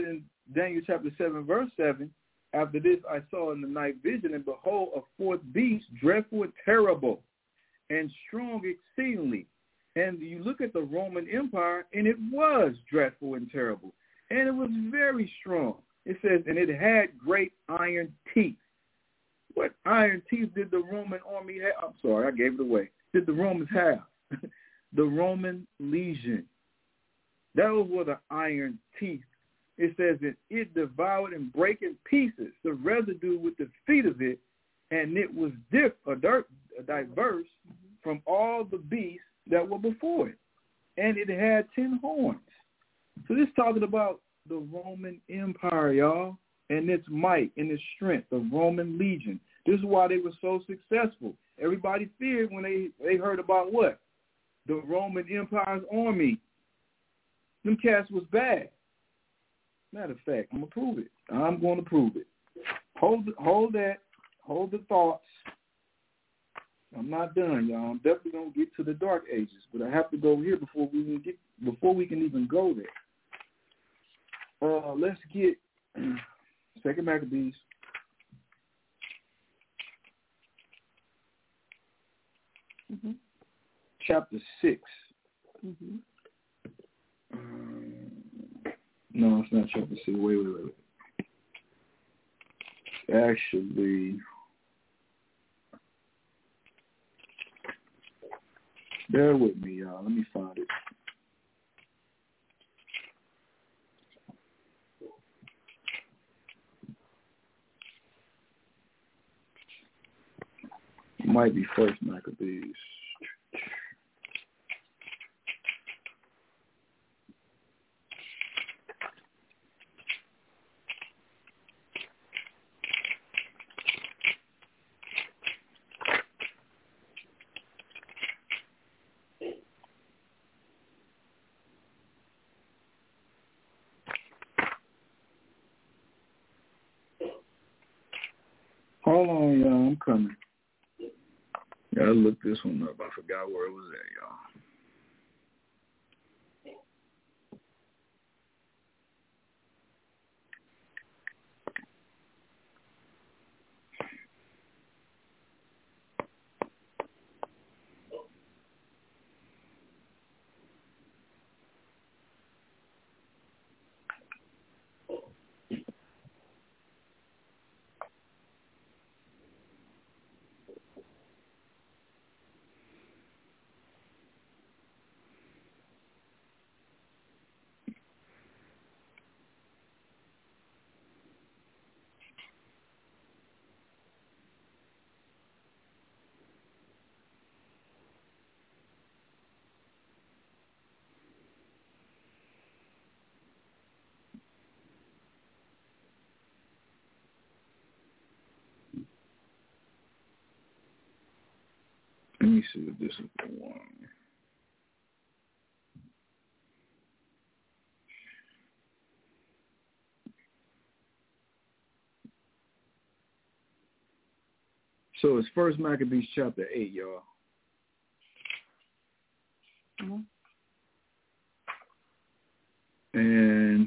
Daniel chapter seven, verse seven, after this I saw in the night vision, and behold, a fourth beast, dreadful and terrible, and strong exceedingly. And you look at the Roman Empire, and it was dreadful and terrible, and it was very strong. It says, and it had great iron teeth. What iron teeth did the Roman army have? I'm sorry, I gave it away. Did the Romans have? The Roman legion. Those were the iron teeth. It says that it devoured and brake in pieces the residue with the feet of it, and it was diff, or dirt, diverse from all the beasts that were before it. And it had ten horns. So this is talking about the Roman Empire, y'all, and its might and its strength, the Roman legion. This is why they were so successful. Everybody feared when they, they heard about what? The Roman Empire's army. Them cats was bad. Matter of fact, I'm going to prove it. I'm going to prove it. Hold hold that. Hold the thoughts. I'm not done, y'all. I'm definitely going to get to the Dark Ages, but I have to go here before we can get before we can even go there. Uh, let's get Second Maccabees. Mm-hmm. Chapter six. Mm-hmm. Um, no, it's not chapter six. Wait, wait, wait, wait. Actually, bear with me, y'all. Let me find it. It might be First Maccabees. Hold on, y'all. I'm coming. Gotta look this one up. I forgot where it was at, y'all. Let me see if this is the one. So it's First Maccabees chapter eight, y'all. Mm-hmm. And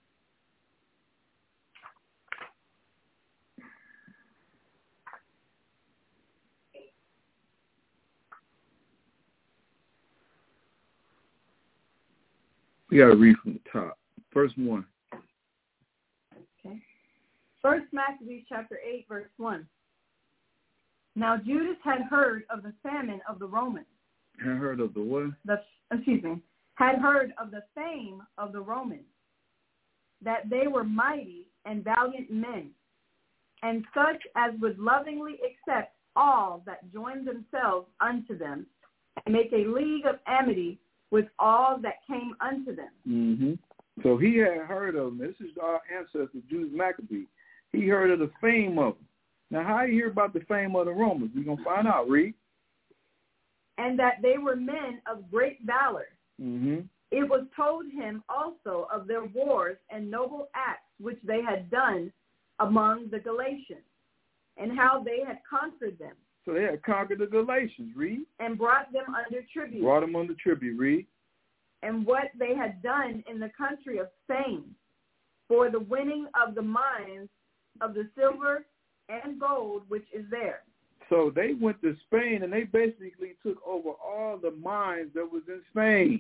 we got to read from the top. First one. Okay. First Maccabees chapter eight, verse one. Now Judas had heard of the famine of the Romans. Had heard of the what? The, excuse me. Had heard of the fame of the Romans, that they were mighty and valiant men, and such as would lovingly accept all that joined themselves unto them, and make a league of amity with all that came unto them. Mm-hmm. So he had heard of them. This is our ancestor, Judas Maccabee. He heard of the fame of them. Now, how do you hear about the fame of the Romans? We're going to find out. Read. And that they were men of great valor. Mm-hmm. It was told him also of their wars and noble acts which they had done among the Galatians, and how they had conquered them. So they had conquered the Galatians. Read. And brought them under tribute. Brought them under tribute. Read. And what they had done in the country of Spain. for the winning of the mines of the silver and gold which is there. So they went to Spain and they basically took over all the mines that was in Spain.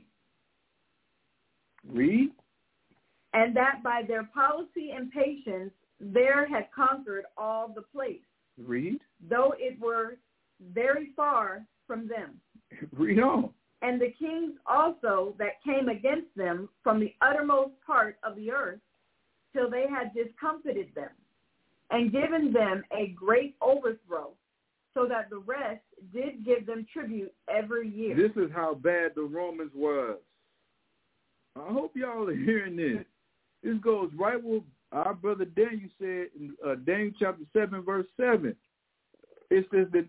Read. And that by their policy and patience there had conquered all the place. Read. Though it were very far from them. Read on. And the kings also that came against them from the uttermost part of the earth, till they had discomfited them, and given them a great overthrow, so that the rest did give them tribute every year. This is how bad the Romans was. I hope y'all are hearing this. This goes right with our brother Daniel said in uh, Daniel chapter seven, verse seven. It says that,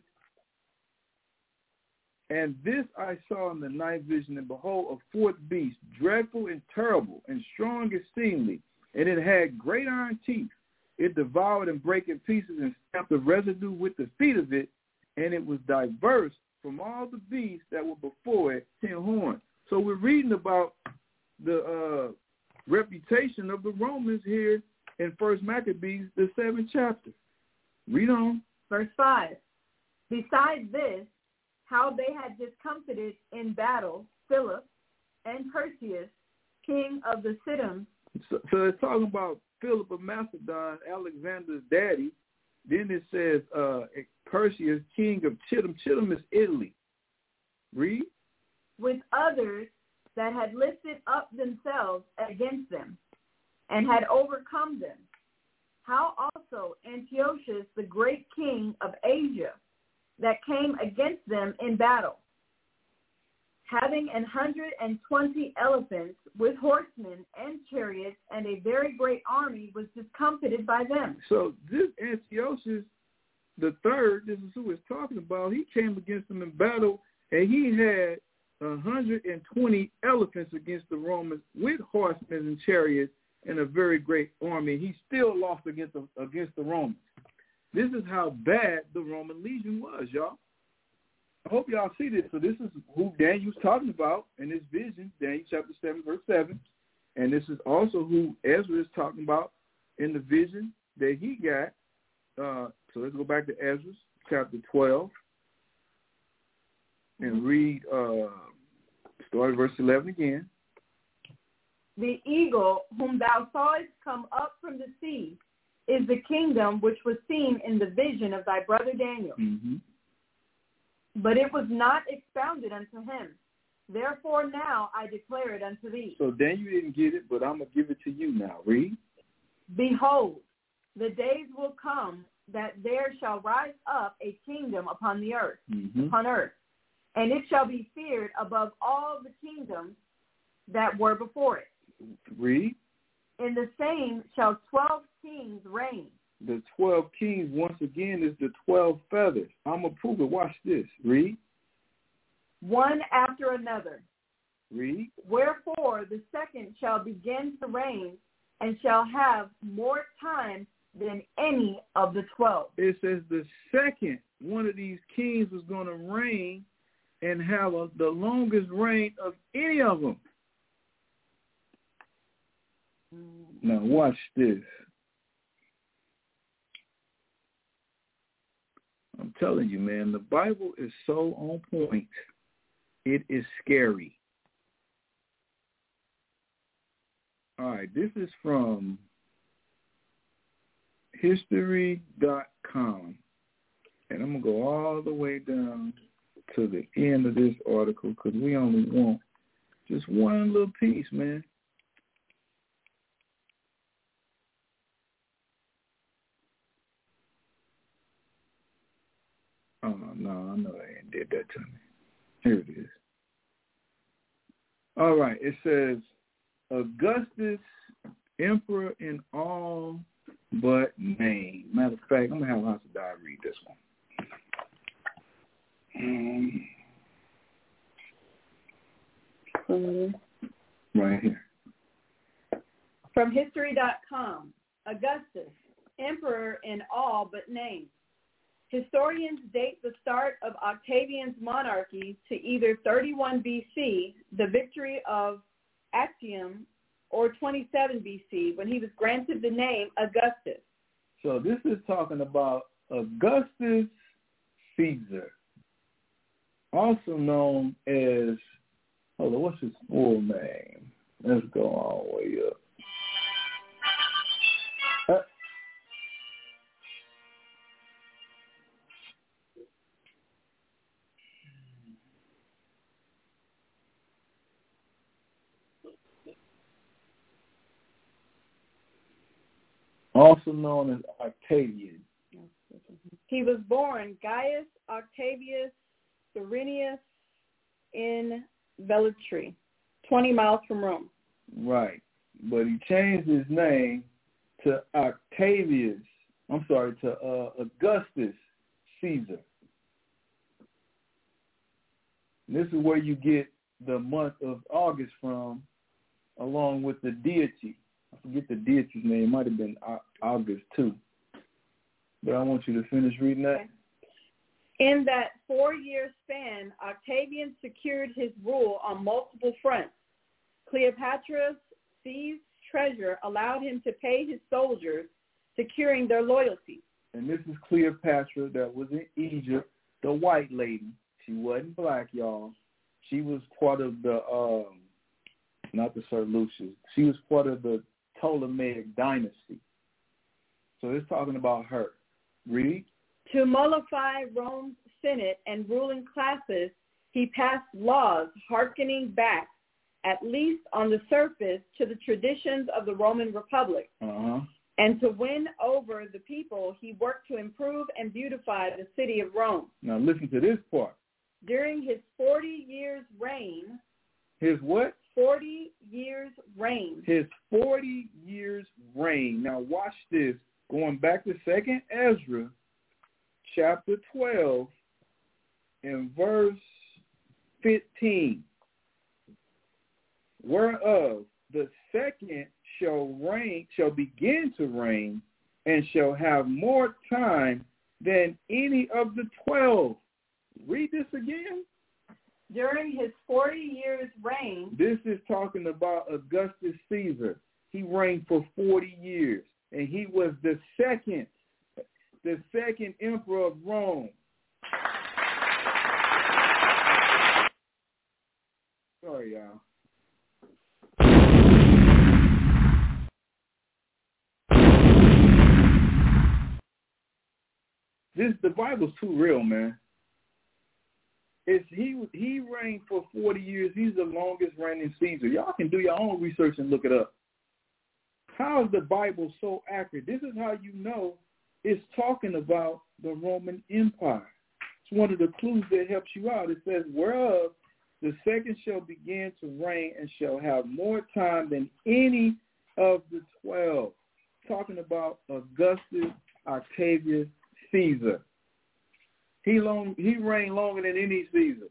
and this I saw in the night vision, and behold, a fourth beast, dreadful and terrible, and strong exceedingly, and it had great iron teeth. It devoured and brake in pieces, and stamped the residue with the feet of it, and it was diverse from all the beasts that were before it, ten horns. So we're reading about the uh, reputation of the Romans here in First Maccabees, the seventh chapter. Read on. Verse five. Besides this, how they had discomfited in battle Philip and Perseus, king of the Sidon. So, so it's talking about Philip of Macedon, Alexander's daddy. Then it says uh, Perseus, king of Chittim. Chittim is Italy. Read. With others that had lifted up themselves against them and had overcome them. How also Antiochus, the great king of Asia, that came against them in battle, having an hundred and twenty elephants with horsemen and chariots and a very great army, was discomfited by them. So this Antiochus the third, this is who it's talking about, he came against them in battle, and he had one hundred twenty elephants against the Romans with horsemen and chariots and a very great army. He still lost against the, against the Romans. This is how bad the Roman legion was, y'all. I hope y'all see this. So this is who Daniel's talking about in this vision, Daniel chapter seven, verse seven. And this is also who Ezra is talking about in the vision that he got. Uh, so let's go back to Ezra chapter twelve and read, uh, start at verse eleven again. The eagle whom thou sawest come up from the sea is the kingdom which was seen in the vision of thy brother Daniel. Mm-hmm. But it was not expounded unto him. Therefore now I declare it unto thee. So Daniel didn't get it, but I'm going to give it to you now. Read. Behold, the days will come that there shall rise up a kingdom upon the earth, mm-hmm. upon earth, and it shall be feared above all the kingdoms that were before it. Read. In the same shall twelve kings reign. The twelve kings, once again, is the twelve feathers. I'm going to prove it. Watch this. Read. One after another. Read. Wherefore the second shall begin to reign and shall have more time than any of the twelve. It says the second one of these kings was going to reign and have a, the longest reign of any of them. Now watch this. I'm telling you, man, the Bible is so on point. It is scary. All right, this is from history dot com. And I'm going to go all the way down to the end of this article because we only want just one little piece, man. Oh, no, I know they ain't did that to me. Here it is. All right, it says, Augustus, emperor in all but name. Matter of fact, I'm going to have Hasadai read this one. Um, right here. From history dot com, Augustus, emperor in all but name. Historians date the start of Octavian's monarchy to either thirty-one B C, the victory of Actium, or twenty-seven B C, when he was granted the name Augustus. So this is talking about Augustus Caesar, also known as, hold on, what's his full name? Let's go all the way up. Uh, also known as Octavian. He was born Gaius Octavius Quirinius in Velletri, twenty miles from Rome. Right. But he changed his name to Octavius, I'm sorry, to uh, Augustus Caesar. And this is where you get the month of August from, along with the deity. I forget the deity's name. It might have been August too. But I want you to finish reading that. Okay. In that four-year span, Octavian secured his rule on multiple fronts. Cleopatra's seized treasure allowed him to pay his soldiers, securing their loyalty. And this is Cleopatra that was in Egypt, the white lady. She wasn't black, y'all. She was part of the, um, not the Sir Lucius. She was part of the Ptolemaic dynasty. So it's talking about her. Read. To mollify Rome's Senate and ruling classes, he passed laws hearkening back, at least on the surface, to the traditions of the Roman Republic. Uh-huh. And to win over the people, he worked to improve and beautify the city of Rome. Now listen to this part. During his forty years reign. His what? forty years reign. His forty years reign. Now watch this. Going back to Second Ezra, chapter twelve, and verse fifteen. Whereof the second shall reign, shall begin to reign, and shall have more time than any of the twelve. Read this again. During his forty years reign. This is talking about Augustus Caesar. He reigned for forty years, and he was the second, the second emperor of Rome. Sorry, y'all. This the Bible's too real, man. It's he he reigned for forty years. He's the longest reigning Caesar. Y'all can do your own research and look it up. How is the Bible so accurate? This is how you know it's talking about the Roman Empire. It's one of the clues that helps you out. It says, whereof the second shall begin to reign and shall have more time than any of the twelve. Talking about Augustus Octavius Caesar. He long he reigned longer than any Caesar.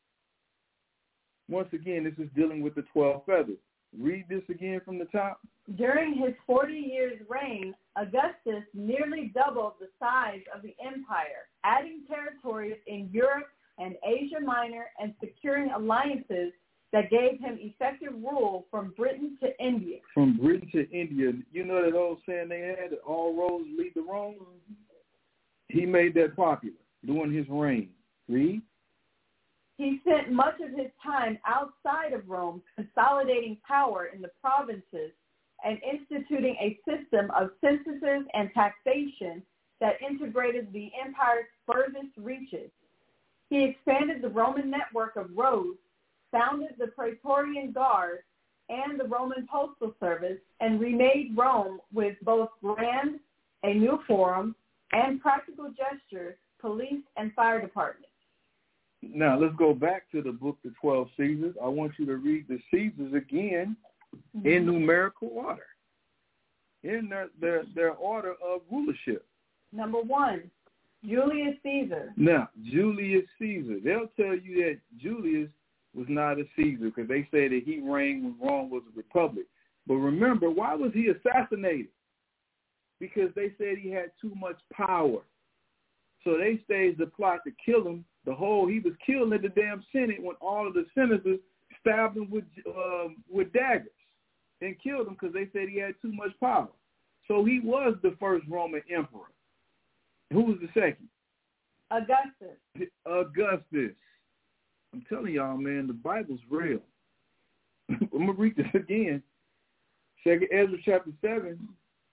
Once again, this is dealing with the twelve feathers. Read this again from the top. During his forty years reign, Augustus nearly doubled the size of the empire, adding territories in Europe and Asia Minor and securing alliances that gave him effective rule from Britain to India. From Britain to India. You know that old saying they had, that all roads lead to Rome? He made that popular during his reign. Read. He spent much of his time outside of Rome, consolidating power in the provinces and instituting a system of censuses and taxation that integrated the empire's furthest reaches. He expanded the Roman network of roads, founded the Praetorian Guard and the Roman Postal Service, and remade Rome with both grand, a new forum, and practical gestures, police and fire departments. Now, let's go back to the book, The Twelve Caesars. I want you to read the Caesars again mm-hmm. in numerical order, in their, their, their order of rulership. Number one, Julius Caesar. Now, Julius Caesar. They'll tell you that Julius was not a Caesar because they say that he reigned when Rome was a republic. But remember, why was he assassinated? Because they said he had too much power. So they staged the plot to kill him. The whole, he was killed in the damn Senate when all of the senators stabbed him with um, with daggers. and killed him because they said he had too much power. So he was the first Roman emperor. Who was the second? Augustus. Augustus. I'm telling y'all, man, the Bible's real. I'm going to read this again. Second Ezra chapter seven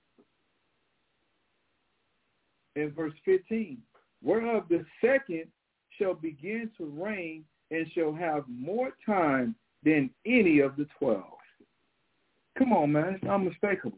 and verse fifteen. Whereof the second shall begin to reign and shall have more time than any of the twelve. Come on, man. It's unmistakable.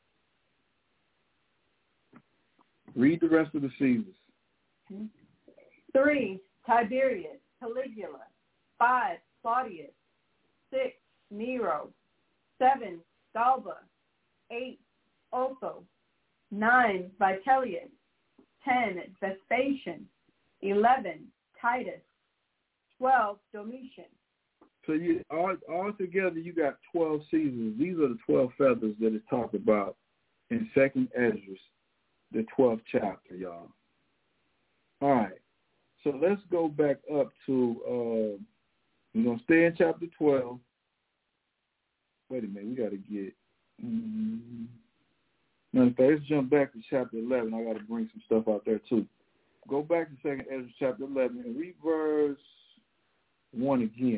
Read the rest of the Caesars. Three, Tiberius, Caligula. Five, Claudius. Six, Nero. Seven, Galba. Eight, Otho. Nine, Vitellius. Ten, Vespasian. Eleven, Titus. Twelve, Domitian. So you all, all together, you got twelve Caesars. These are the twelve feathers that is talked about in Second Ezra, the twelfth chapter, y'all. All right. So let's go back up to, uh, we're going to stay in chapter twelve. Wait a minute. We got to get, um, matter of fact, let's jump back to chapter eleven. I got to bring some stuff out there, too. Go back to Second Ezra chapter eleven and read verse one again.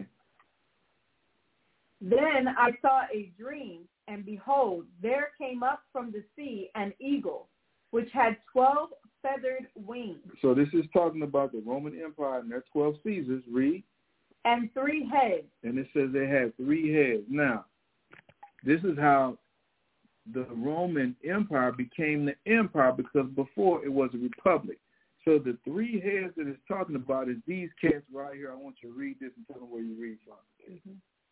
Then I saw a dream, and behold, there came up from the sea an eagle, which had twelve feathered wings. So this is talking about the Roman Empire and their twelve Caesars. Read. And three heads. And it says they had three heads. Now, this is how the Roman Empire became the empire, because before it was a republic. So the three heads that it's talking about is these cats right here. I want you to read this and tell them where you read from. Mm-hmm.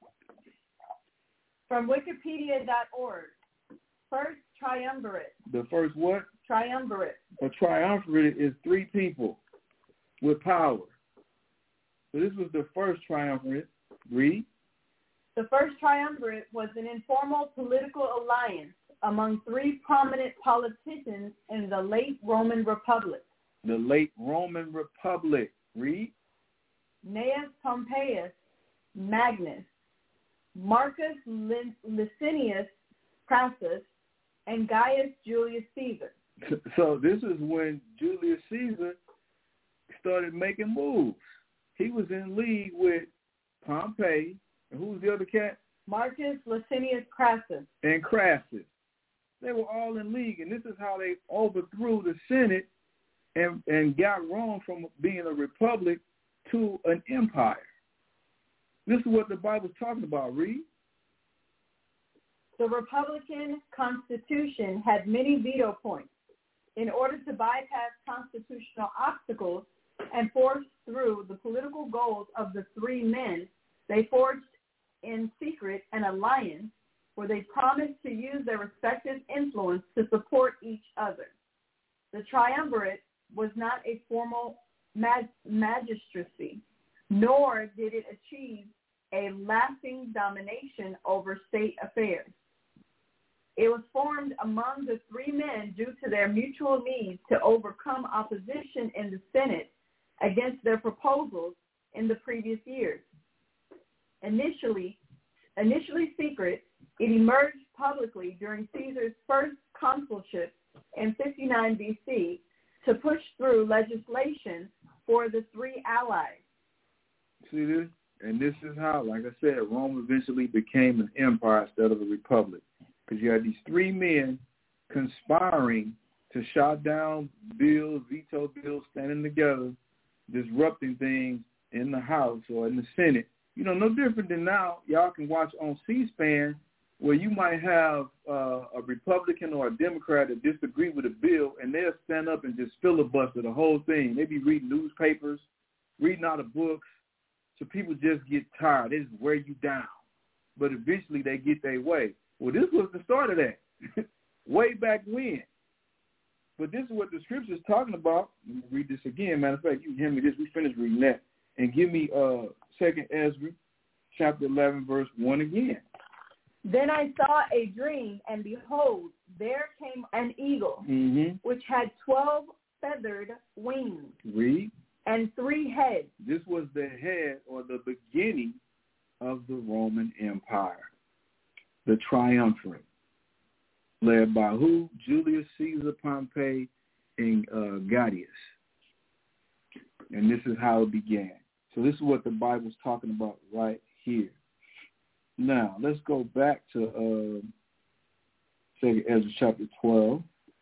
From wikipedia dot org. First triumvirate. The first what? Triumvirate. A triumvirate is three people with power. So this was the first triumvirate. Read. The first triumvirate was an informal political alliance among three prominent politicians in the late Roman Republic. The late Roman Republic. Read. Gnaeus Pompeius Magnus, Marcus Licinius Crassus, and Gaius Julius Caesar. So this is when Julius Caesar started making moves. He was in league with Pompey, and who was the other cat? Marcus Licinius Crassus. And Crassus. They were all in league, and this is how they overthrew the Senate and, and got Rome from being a republic to an empire. This is what the Bible's talking about. Read. The Republican Constitution had many veto points. In order to bypass constitutional obstacles and force through the political goals of the three men, they forged in secret an alliance where they promised to use their respective influence to support each other. The triumvirate was not a formal mag- magistracy, nor did it achieve a lasting domination over state affairs. It was formed among the three men due to their mutual need to overcome opposition in the Senate against their proposals in the previous years. Initially, initially secret, it emerged publicly during Caesar's first consulship in fifty-nine B C to push through legislation for the three allies. See this? And this is how, like I said, Rome eventually became an empire instead of a republic. Because you had these three men conspiring to shut down bills, veto bills, standing together, disrupting things in the House or in the Senate. You know, no different than now. Y'all can watch on C-SPAN where you might have uh, a Republican or a Democrat that disagree with a bill, and they'll stand up and just filibuster the whole thing. They be reading newspapers, reading out of books, so people just get tired. They just wear you down. But eventually they get their way. Well, this was the start of that, way back when. But this is what the scripture is talking about. Let me read this again. Matter of fact, you can hear me this. We finished reading that. And give me uh, Second Ezra, chapter eleven, verse one again. Then I saw a dream, and behold, there came an eagle, mm-hmm. which had twelve feathered wings. Read. And three heads. This was the head or the beginning of the Roman Empire. the triumvirate, led by who? Julius Caesar, Pompey, and uh, Gaius. And this is how it began. So this is what the Bible's talking about right here. Now, let's go back to uh, Second Ezra chapter twelve.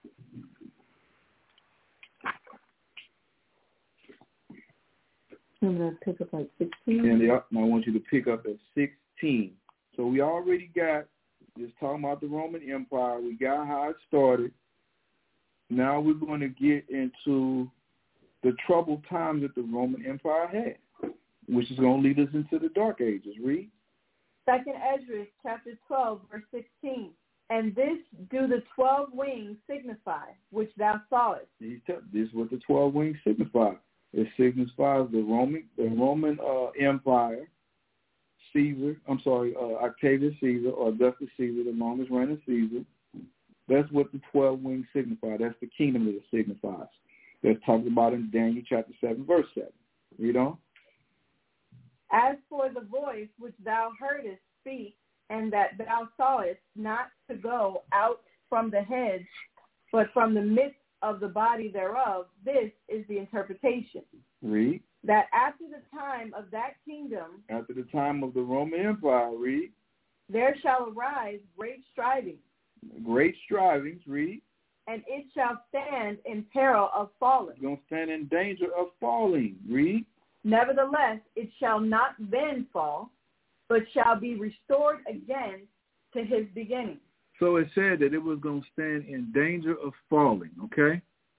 I'm going to pick up like sixteen. And I want you to pick up at sixteen. So we already got, just talking about the Roman Empire. We got how it started. Now we're going to get into the troubled times that the Roman Empire had, which is going to lead us into the Dark Ages. Read. Second Ezra chapter twelve, verse sixteen. And this do the twelve wings signify, which thou sawest. This is what the twelve wings signify. It signifies the Roman, the Roman uh, Empire. Caesar, I'm sorry, uh, Octavius Caesar or Augustus Caesar, the longest reigning Caesar. That's what the twelve wings signify. That's the kingdom that it signifies. That's talked about in Daniel chapter seven, verse seven. Read on. As for the voice which thou heardest speak, and that thou sawest not to go out from the hedge, but from the midst of the body thereof, this is the interpretation. Read. That after the time of that kingdom, after the time of the Roman Empire, read, there shall arise great strivings. Great strivings, read. And it shall stand in peril of falling. It's going to stand in danger of falling, read. Nevertheless, it shall not then fall, but shall be restored again to his beginning. So it said that it was going to stand in danger of falling, okay?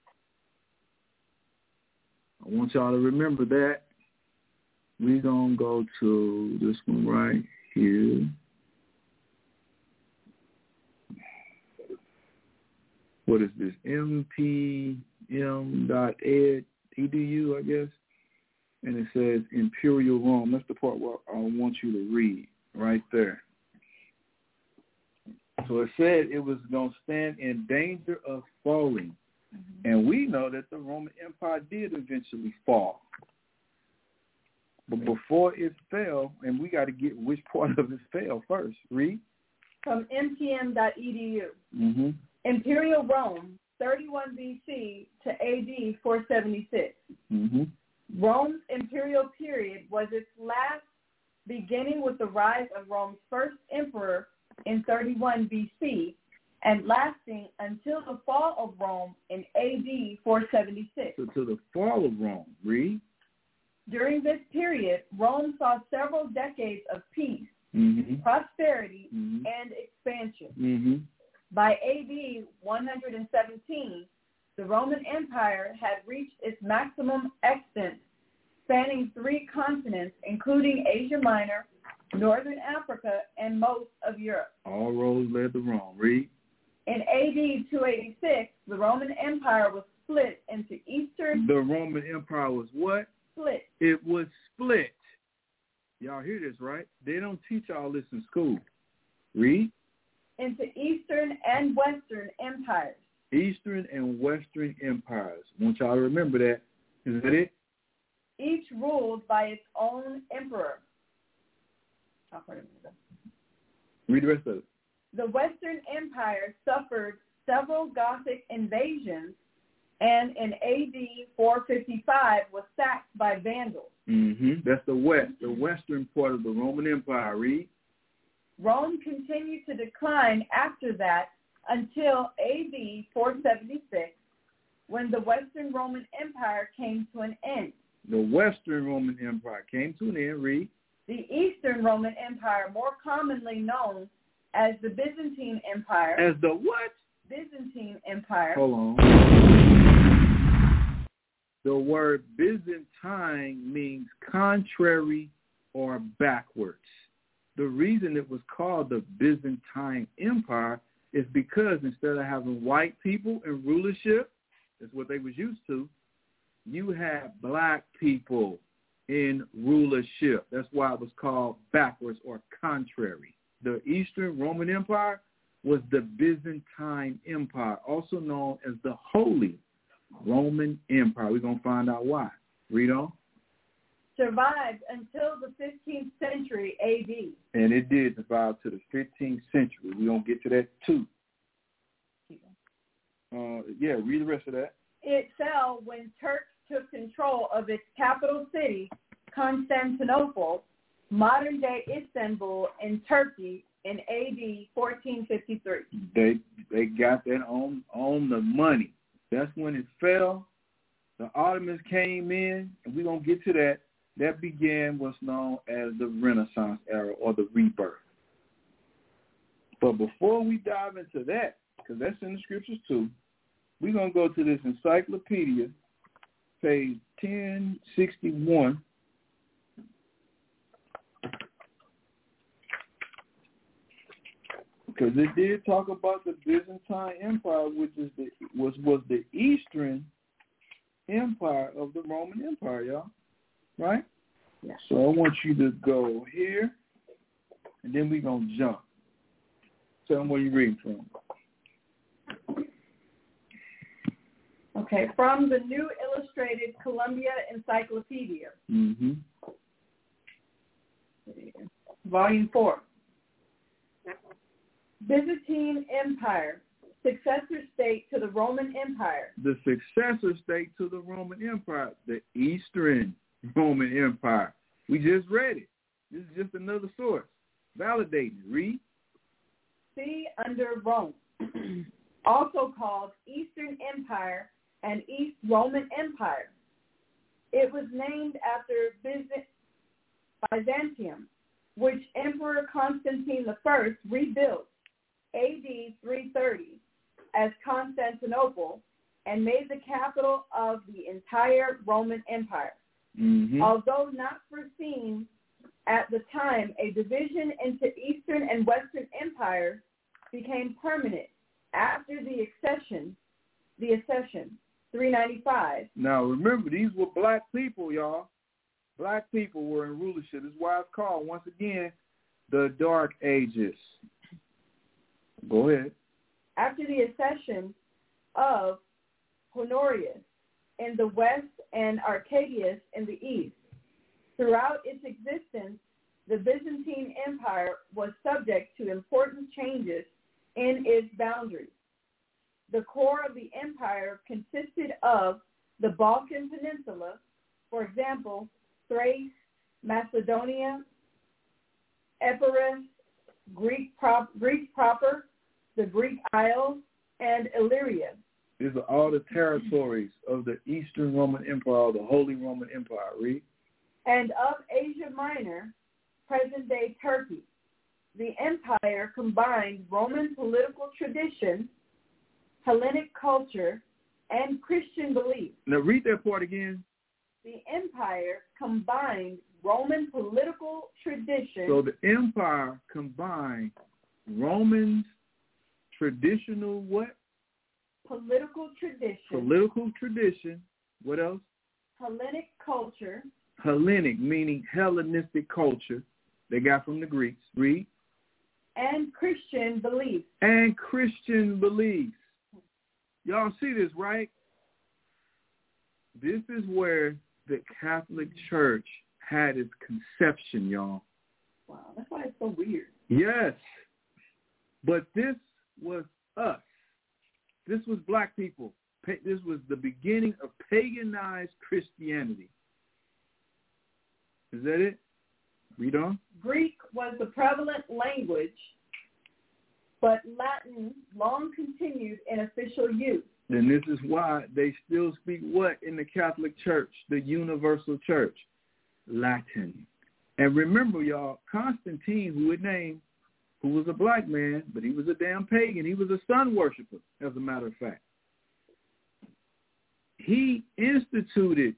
I want y'all to remember that. We're going to go to this one right here. What is this? M P M dot ed, E D U, I guess. And it says Imperial Rome. That's the part where I want you to read right there. So it said it was going to stand in danger of falling. Mm-hmm. And we know that the Roman Empire did eventually fall. But before it fell, and we got to get which part of it fell first. Read. From M P M dot E D U. Mm-hmm. Imperial Rome, thirty-one B C to A D four seventy-six. Mm-hmm. Rome's imperial period was its last, beginning with the rise of Rome's first emperor in thirty-one B C and lasting until the fall of Rome in A D four seventy-six. So to the fall of Rome, read. During this period, Rome saw several decades of peace, mm-hmm. prosperity, mm-hmm. and expansion. Mm-hmm. By A D one seventeen, the Roman Empire had reached its maximum extent, spanning three continents, including Asia Minor, Northern Africa, and most of Europe. All roads led to Rome. Read. In A D two eighty-six, the Roman Empire was split into Eastern... The Roman Empire was what? Split. It was split. Y'all hear this, right? They don't teach all this in school. Read. Into Eastern and Western empires. Eastern and Western empires. I want y'all to remember that. Is that it? Each ruled by its own emperor. Read the rest of it. The Western Empire suffered several Gothic invasions and in A D four fifty-five was sacked by Vandals. Mm-hmm. That's the West, the western part of the Roman Empire. Read. Rome continued to decline after that until A D four seventy-six, when the Western Roman Empire came to an end. The Western Roman Empire came to an end. Read. The Eastern Roman Empire, more commonly known as the Byzantine Empire. As the what? Byzantine Empire. Hold on. The word Byzantine means contrary or backwards. The reason it was called the Byzantine Empire is because instead of having white people in rulership, that's what they was used to, you had black people in rulership. That's why it was called backwards or contrary. The Eastern Roman Empire was the Byzantine Empire, also known as the Holy Roman Empire. We're going to find out why. Read on. survived until the fifteenth century A D. And it did survive to the fifteenth century. We're going to get to that too. Uh, yeah, read the rest of that. It fell when Turks took control of its capital city, Constantinople, modern-day Istanbul, in Turkey in A D fourteen fifty-three. They they got that on, on the money. That's when it fell. The Ottomans came in, and we're going to get to that. That began what's known as the Renaissance era or the rebirth. But before we dive into that, because that's in the scriptures too, we're going to go to this encyclopedia, page ten sixty-one. Because it did talk about the Byzantine Empire, which is the was was the Eastern Empire of the Roman Empire, y'all. Right? Yeah. So I want you to go here, and then we're going to jump. Tell them where you're reading from. Okay, from the New Illustrated Columbia Encyclopedia. Mm-hmm. Volume four. Byzantine Empire, successor state to the Roman Empire. The successor state to the Roman Empire, the Eastern Roman Empire. We just read it. This is just another source. Validating. Read. See under Rome, also called Eastern Empire and East Roman Empire. It was named after Byzantium, which Emperor Constantine the First rebuilt A D three thirty as Constantinople and made the capital of the entire Roman Empire. Mm-hmm. Although not foreseen at the time, a division into Eastern and Western empires became permanent after the accession, the accession, three ninety-five. Now remember, these were black people, y'all. Black people were in rulership. This is why it's called, once again, the Dark Ages. Go ahead. After the accession of Honorius in the west and Arcadius in the east, throughout its existence, the Byzantine Empire was subject to important changes in its boundaries. The core of the empire consisted of the Balkan Peninsula, for example, Thrace, Macedonia, Epirus, Greek prop, Greece proper, the Greek Isles, and Illyria. These are all the territories of the Eastern Roman Empire, the Holy Roman Empire. Read. And of Asia Minor, present-day Turkey. The empire combined Roman political tradition, Hellenic culture, and Christian beliefs. Now read that part again. The empire combined Roman political tradition. So the empire combined Roman traditional what? Political tradition. Political tradition. What else? Hellenic culture. Hellenic, meaning Hellenistic culture. They got from the Greeks. Read. And Christian beliefs. And Christian beliefs. Y'all see this, right? This is where the Catholic Church had its conception, y'all. Wow, that's why it's so weird. Yes. But this was us. This was black people. This was the beginning of paganized Christianity. Is that it? Read on. Greek was the prevalent language, but Latin long continued in official use. And this is why they still speak what in the Catholic Church, the universal church? Latin. And remember, y'all, Constantine, who it named, who was a black man, but he was a damn pagan. He was a sun worshiper, as a matter of fact. He instituted,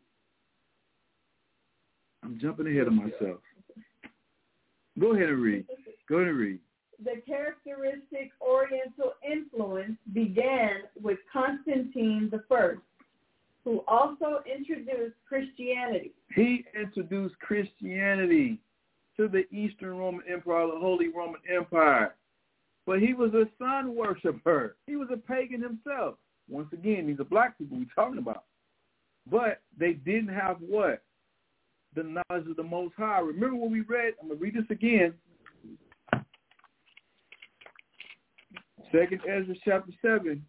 I'm jumping ahead of myself. Go ahead and read. Go ahead and read. The characteristic Oriental influence began with Constantine the First, who also introduced Christianity. He introduced Christianity to the Eastern Roman Empire, the Holy Roman Empire. But he was a sun worshiper. He was a pagan himself. Once again, these are black people we're talking about. But they didn't have what? the knowledge of the Most High. Remember what we read? I'm going to read this again. Second Ezra chapter seven,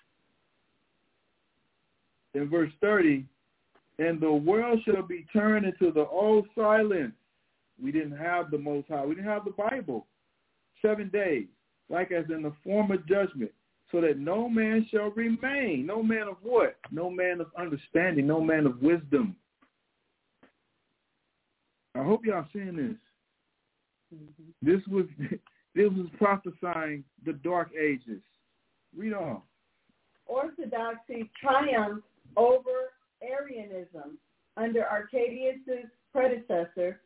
in verse thirty, and the world shall be turned into the old silence. We didn't have the Most High. We didn't have the Bible. Seven days, like as in the former judgment, so that no man shall remain. No man of what? No man of understanding. No man of wisdom. I hope y'all seeing this. Mm-hmm. This was this was prophesying the dark ages. Read on. Orthodoxy triumphed over Arianism under Arcadius' predecessor,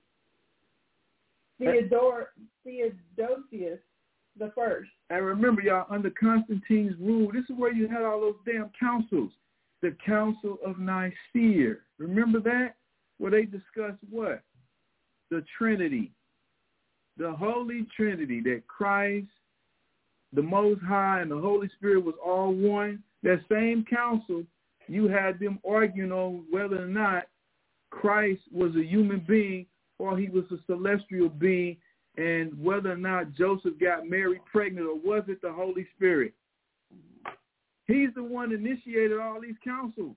Theodor, Theodosius the First. And remember, y'all, under Constantine's rule, this is where you had all those damn councils. The Council of Nicaea. Remember that? Where they discussed what? The Trinity. The Holy Trinity, that Christ, the Most High, and the Holy Spirit was all one. That same council, you had them arguing on whether or not Christ was a human being or he was a celestial being, and whether or not Joseph got Mary pregnant, or was it the Holy Spirit? He's the one that initiated all these councils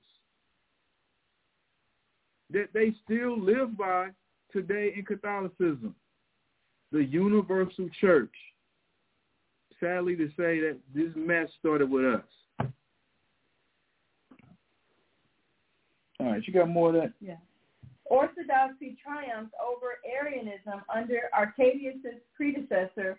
that they still live by today in Catholicism. The universal church. Sadly to say that this mess started with us. All right, you got more of that? Yeah. Orthodoxy triumphed over Arianism under Arcadius' predecessor,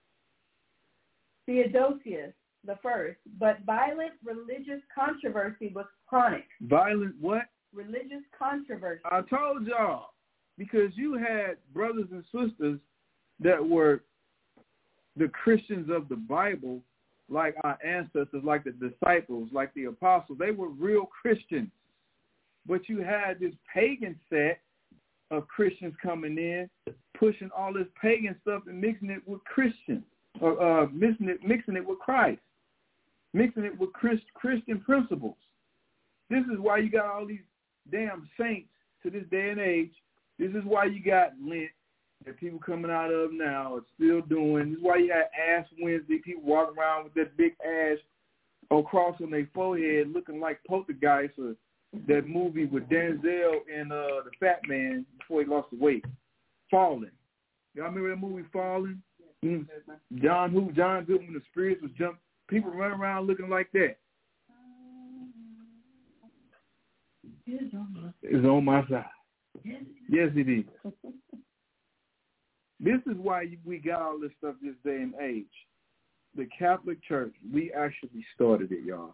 Theodosius the First, but violent religious controversy was chronic. Violent what? Religious controversy. I told y'all, because you had brothers and sisters that were the Christians of the Bible, like our ancestors, like the disciples, like the apostles. They were real Christians. But you had this pagan set of Christians coming in, pushing all this pagan stuff and mixing it with Christian, or uh, mixing it, mixing it with Christ, mixing it with Christ, Christian principles. This is why you got all these damn saints to this day and age. This is why you got Lent that people coming out of now are still doing. This is why you got Ash Wednesday, people walking around with that big ash across on their forehead looking like poltergeist, or that movie with Denzel and uh, the Fat Man before he lost the weight, Falling. Y'all remember that movie, Falling? Mm-hmm. John who? John Goodman, the spirits was jump. People running around looking like that. It's on my side. Yes, it is. This is why we got all this stuff this day and age. The Catholic Church, we actually started it, y'all.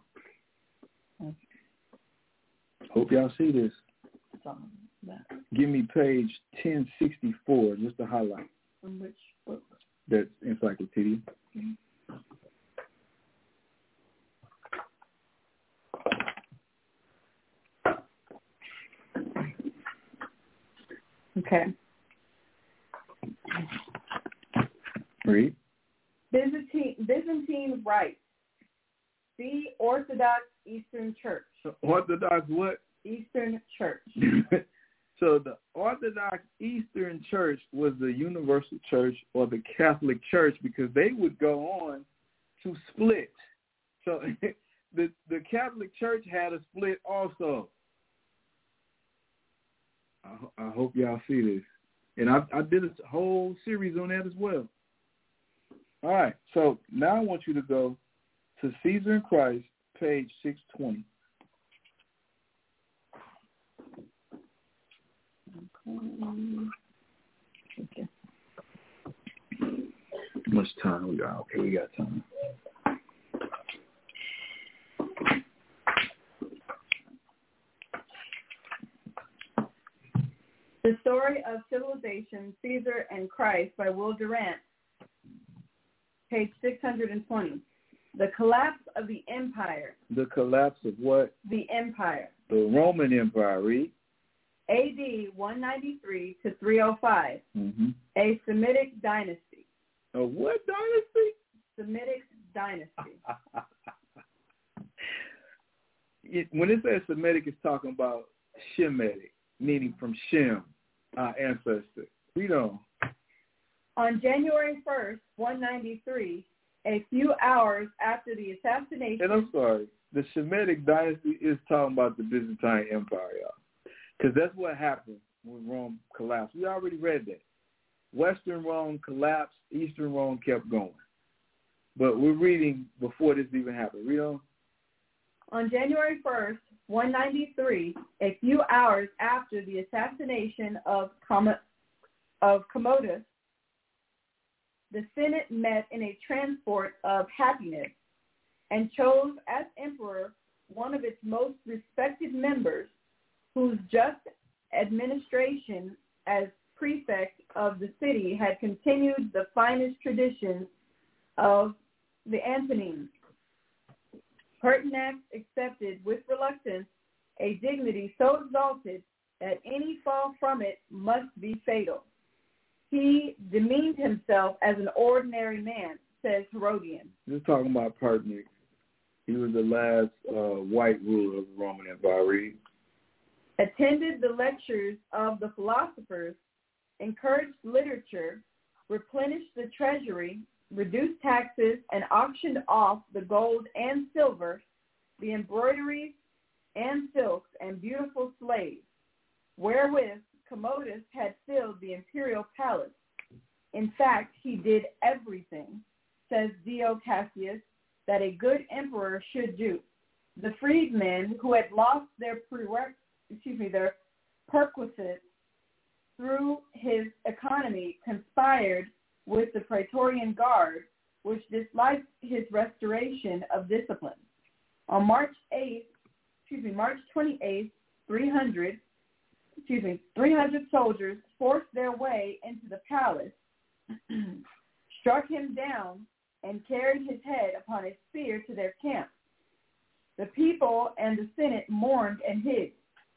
Hope y'all see this. Give me page ten sixty-four, just to highlight. From which book? That's Encyclopedia. Okay. Read. Byzantine, Byzantine Rite. The Orthodox Eastern Church. Orthodox what? Eastern Church. So the Orthodox Eastern Church was the universal church, or the Catholic Church, because they would go on to split. So the the Catholic Church had a split also. I, I hope y'all see this. And I, I did a whole series on that as well. All right, so now I want you to go to Caesar and Christ, page six twenty. Okay. How much time we got? Okay, we got time. The Story of Civilization, Caesar and Christ by Will Durant, page six hundred twenty. The collapse of the empire. The collapse of what? The empire. The Roman Empire, read. A D one ninety-three to three oh five. Mm-hmm. A Semitic dynasty. A what dynasty? Semitic dynasty. it, when it says Semitic, it's talking about Shemitic. meaning from Shem, our ancestor. Read on. On January first, one ninety-three, a few hours after the assassination... And I'm sorry, the Shemitic dynasty is talking about the Byzantine Empire, y'all. Because that's what happened when Rome collapsed. We already read that. Western Rome collapsed, Eastern Rome kept going. But we're reading before this even happened. Read on. On January first, one ninety-three, a few hours after the assassination of, Com- of Commodus, the Senate met in a transport of happiness and chose as emperor one of its most respected members, whose just administration as prefect of the city had continued the finest traditions of the Antonines. Pertinax accepted with reluctance a dignity so exalted that any fall from it must be fatal. He demeaned himself as an ordinary man, says Herodian. This is talking about Pertinax. He was the last uh, white ruler of the Roman Empire. Read. Attended the lectures of the philosophers, encouraged literature, replenished the treasury, reduced taxes, and auctioned off the gold and silver, the embroideries and silks and beautiful slaves, wherewith Commodus had filled the imperial palace. In fact, he did everything, says Dio Cassius, that a good emperor should do. The freedmen who had lost their prereq- excuse me, their perquisites through his economy conspired with the Praetorian Guard, which disliked his restoration of discipline. On March eighth, excuse me, March twenty-eighth, three hundred, excuse me, three hundred soldiers forced their way into the palace, struck him down, and carried his head upon a spear to their camp. The people and the Senate mourned and hid.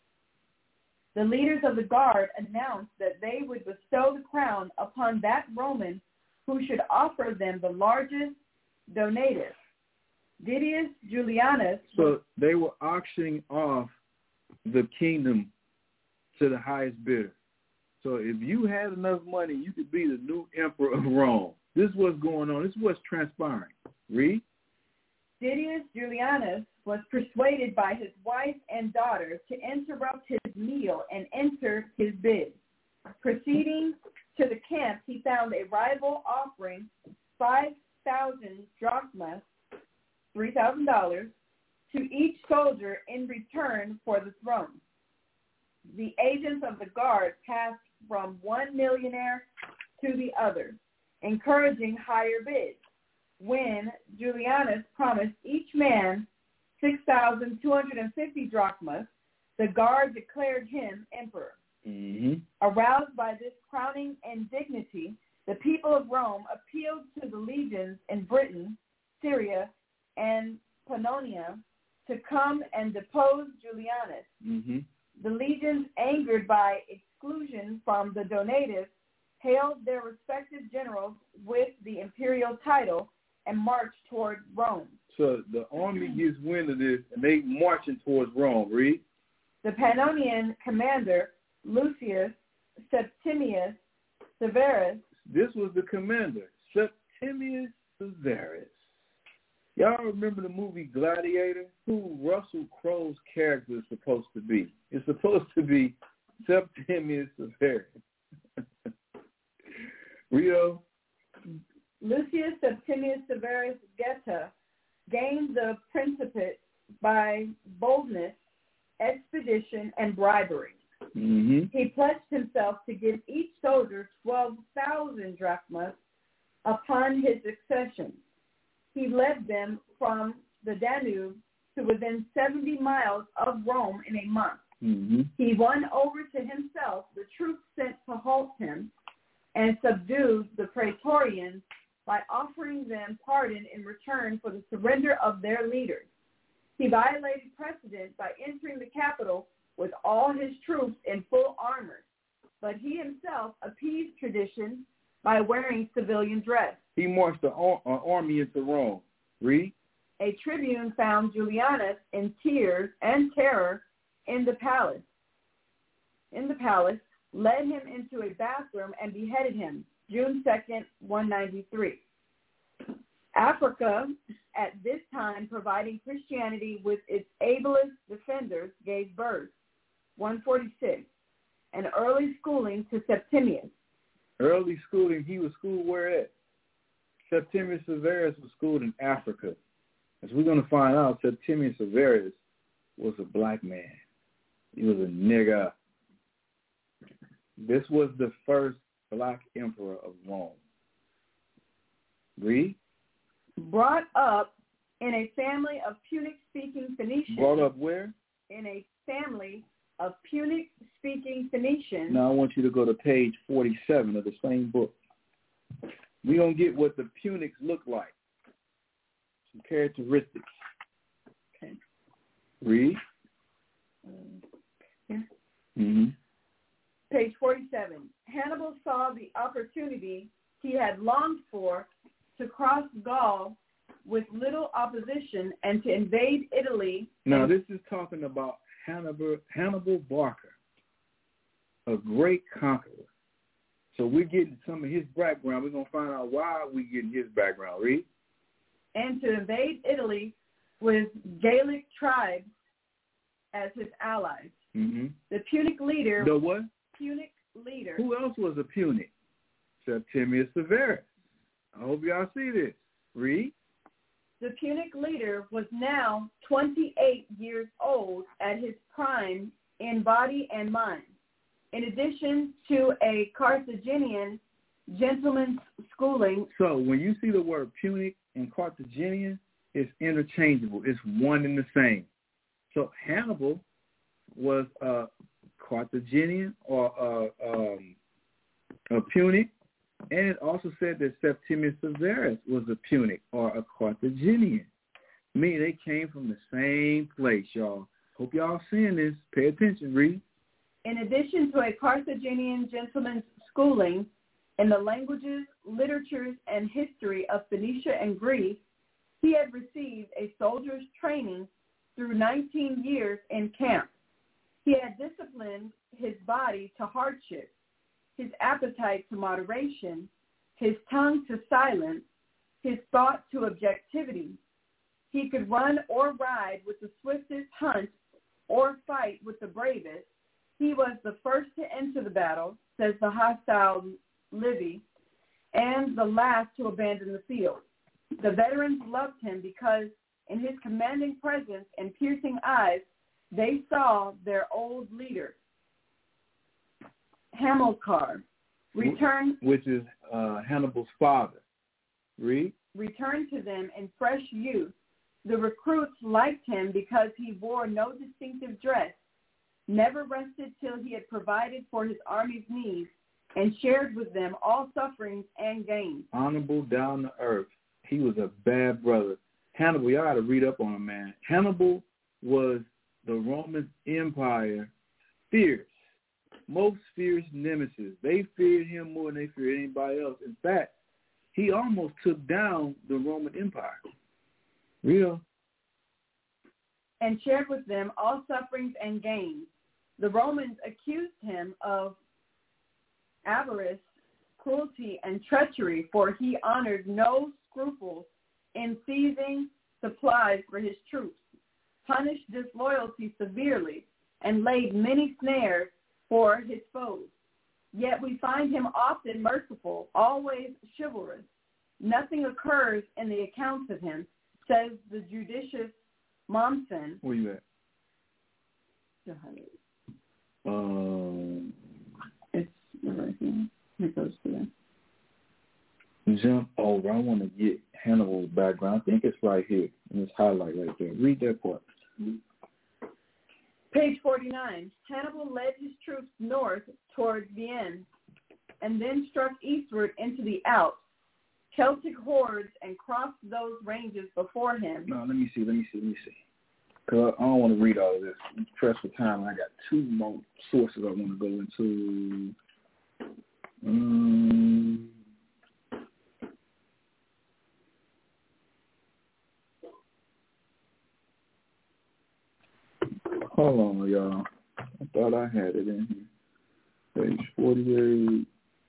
The leaders of the guard announced that they would bestow the crown upon that Roman who should offer them the largest donative. Didius Julianus. So they were auctioning off the kingdom to the highest bidder. So if you had enough money, you could be the new emperor of Rome. This is what's going on. This is what's transpiring. Read. Didius Julianus was persuaded by his wife and daughter to interrupt his meal and enter his bid. Proceeding to the camp, he found a rival offering five thousand drachmas, three thousand dollars, to each soldier in return for the throne. The agents of the guard passed from one millionaire to the other, encouraging higher bids. When Julianus promised each man six thousand two hundred fifty drachmas, the guard declared him emperor. Mm-hmm. Aroused by this crowning indignity, the people of Rome appealed to the legions in Britain, Syria, and Pannonia to come and depose Julianus. Mm-hmm. The legions, angered by exclusion from the donatives, hailed their respective generals with the imperial title and marched toward Rome. So the army gets wind of this, and they marching towards Rome. Read. The Pannonian commander, Lucius Septimius Severus. This was the commander, Septimius Severus. Y'all remember the movie Gladiator? Who Russell Crowe's character is supposed to be? It's supposed to be Septimius Severus. Rio? Lucius Septimius Severus Geta gained the principate by boldness, expedition, and bribery. Mm-hmm. He pledged himself to give each soldier twelve thousand drachmas upon his accession. He led them from the Danube to within seventy miles of Rome in a month. Mm-hmm. He won over to himself the troops sent to halt him and subdued the Praetorians by offering them pardon in return for the surrender of their leaders. He violated precedent by entering the capital with all his troops in full armor, but he himself appeased tradition by wearing civilian dress. He marched an ar- army into Rome. Read. A tribune found Julianus in tears and terror in the palace. in the palace, led him into a bathroom and beheaded him, June second, one ninety-three. Africa, at this time providing Christianity with its ablest defenders, gave birth, one forty-six, and early schooling to Septimius. Early schooling, he was schooled where at? Septimius Severus was schooled in Africa. As we're going to find out, Septimius Severus was a black man. He was a nigger. This was the first black emperor of Rome. Read. Brought up in a family of Punic-speaking Phoenicians. Brought up where? In a family of Punic-speaking Phoenicians. Now I want you to go to page forty-seven of the same book. We're going to get what the Punics look like. Some characteristics. Okay. Read. Yeah. Mm-hmm. Page forty-seven. Hannibal saw the opportunity he had longed for to cross Gaul with little opposition and to invade Italy. Now, this is talking about Hannibal, Hannibal Barca, a great conqueror. So we're getting some of his background. We're going to find out why we're getting his background. Read. And to invade Italy with Gallic tribes as his allies. Mm-hmm. The Punic leader. The what? Punic leader. Who else was a Punic? Septimius Severus. I hope y'all see this. Read. The Punic leader was now twenty-eight years old at his prime in body and mind. In addition to a Carthaginian gentleman's schooling. So when you see the word Punic and Carthaginian, it's interchangeable. It's one and the same. So Hannibal was a Carthaginian or a, um, a Punic, and it also said that Septimius Severus was a Punic or a Carthaginian. Meaning they came from the same place, y'all. Hope y'all seeing this. Pay attention. Read. In addition to a Carthaginian gentleman's schooling in the languages, literatures, and history of Phoenicia and Greece, he had received a soldier's training through nineteen years in camp. He had disciplined his body to hardship, his appetite to moderation, his tongue to silence, his thought to objectivity. He could run or ride with the swiftest, hunt or fight with the bravest. He was the first to enter the battle, says the hostile Livy, and the last to abandon the field. The veterans loved him because in his commanding presence and piercing eyes, they saw their old leader, Hamilcar, return, which is uh, Hannibal's father. Read. Returned to them in fresh youth. The recruits liked him because he wore no distinctive dress, never rested till he had provided for his army's needs, and shared with them all sufferings and gains. Honorable, down to earth. He was a bad brother. Hannibal, y'all got to read up on him, man. Hannibal was the Roman Empire fierce, most fierce nemesis. They feared him more than they feared anybody else. In fact, he almost took down the Roman Empire. Real. And shared with them all sufferings and gains. The Romans accused him of avarice, cruelty, and treachery, for he honored no scruples in seizing supplies for his troops, punished disloyalty severely, and laid many snares for his foes. Yet we find him often merciful, always chivalrous. Nothing occurs in the accounts of him, says the judicious Mommsen. Where you at? Um, it's right here. It goes to that. Jump over. I want to get Hannibal's background. I think it's right here in this highlight right there. Read that part. Mm-hmm. Page forty-nine. Hannibal led his troops north toward Vienne and then struck eastward into the Alps, Celtic hordes, and crossed those ranges before him. No, let me see, let me see, let me see. Because I don't want to read all of this. I'm pressed for time. I got two more sources I want to go into. Um, hold on, y'all. I thought I had it in here. Page forty-eight.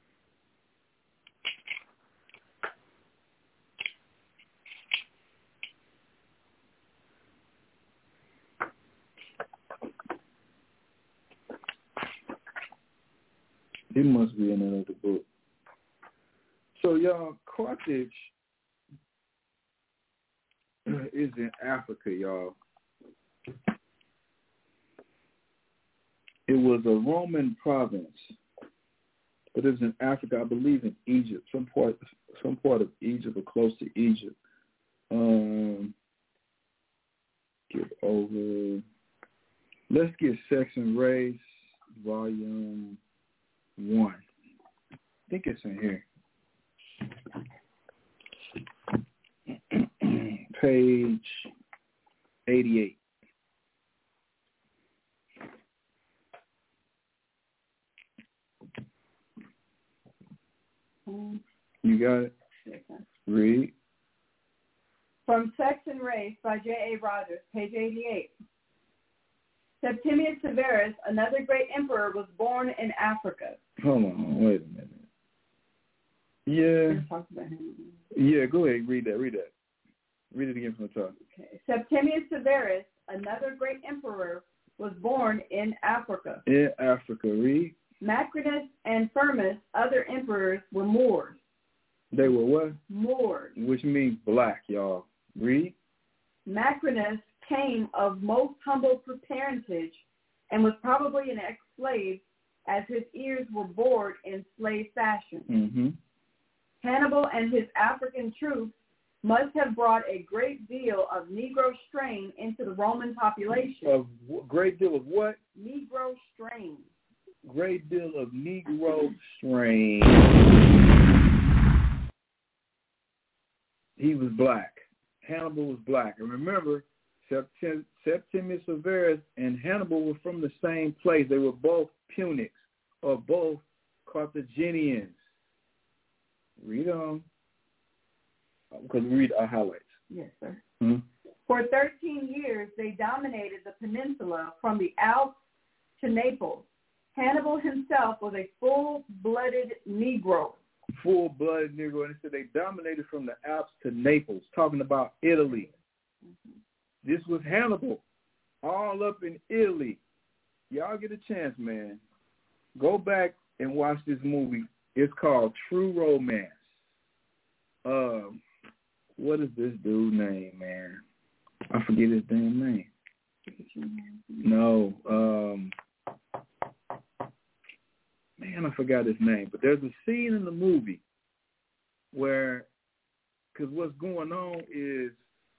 It must be in another book. So, y'all, Carthage is in Africa, y'all. It was a Roman province, but it's in Africa, I believe in Egypt, some part, some part of Egypt or close to Egypt. Um, get over. Let's get Sex and Race, Volume One. I think it's in here. Page eighty-eight. You got it? Read. From Sex and Race by J A. Rogers, page eighty-eight. Septimius Severus, another great emperor, was born in Africa. Hold on, wait a minute. Yeah. Talk about him. Yeah, go ahead, read that, read that. Read it again from the top. Okay. Septimius Severus, another great emperor, was born in Africa. In Africa, read. Macrinus and Firmus, other emperors, were Moors. They were what? Moors. Which means black, y'all. Read. Macrinus came of most humble parentage and was probably an ex-slave, as his ears were bored in slave fashion. Mm-hmm. Hannibal and his African troops must have brought a great deal of Negro strain into the Roman population. A w- great deal of what? Negro strain. Great deal of Negro strain. He was black. Hannibal was black. And remember, Septim- Septimius Severus and Hannibal were from the same place. They were both Punics, or both Carthaginians. Read on. Because we read our highlights. Yes, sir. Mm-hmm. For thirteen years, they dominated the peninsula from the Alps to Naples. Hannibal himself was a full-blooded Negro. Full-blooded Negro. And it said they dominated from the Alps to Naples, talking about Italy. Mm-hmm. This was Hannibal, all up in Italy. Y'all get a chance, man. Go back and watch this movie. It's called True Romance. Um, what is this dude's name, man? I forget his damn name. No. Um, man, I forgot his name. But there's a scene in the movie where, because what's going on is,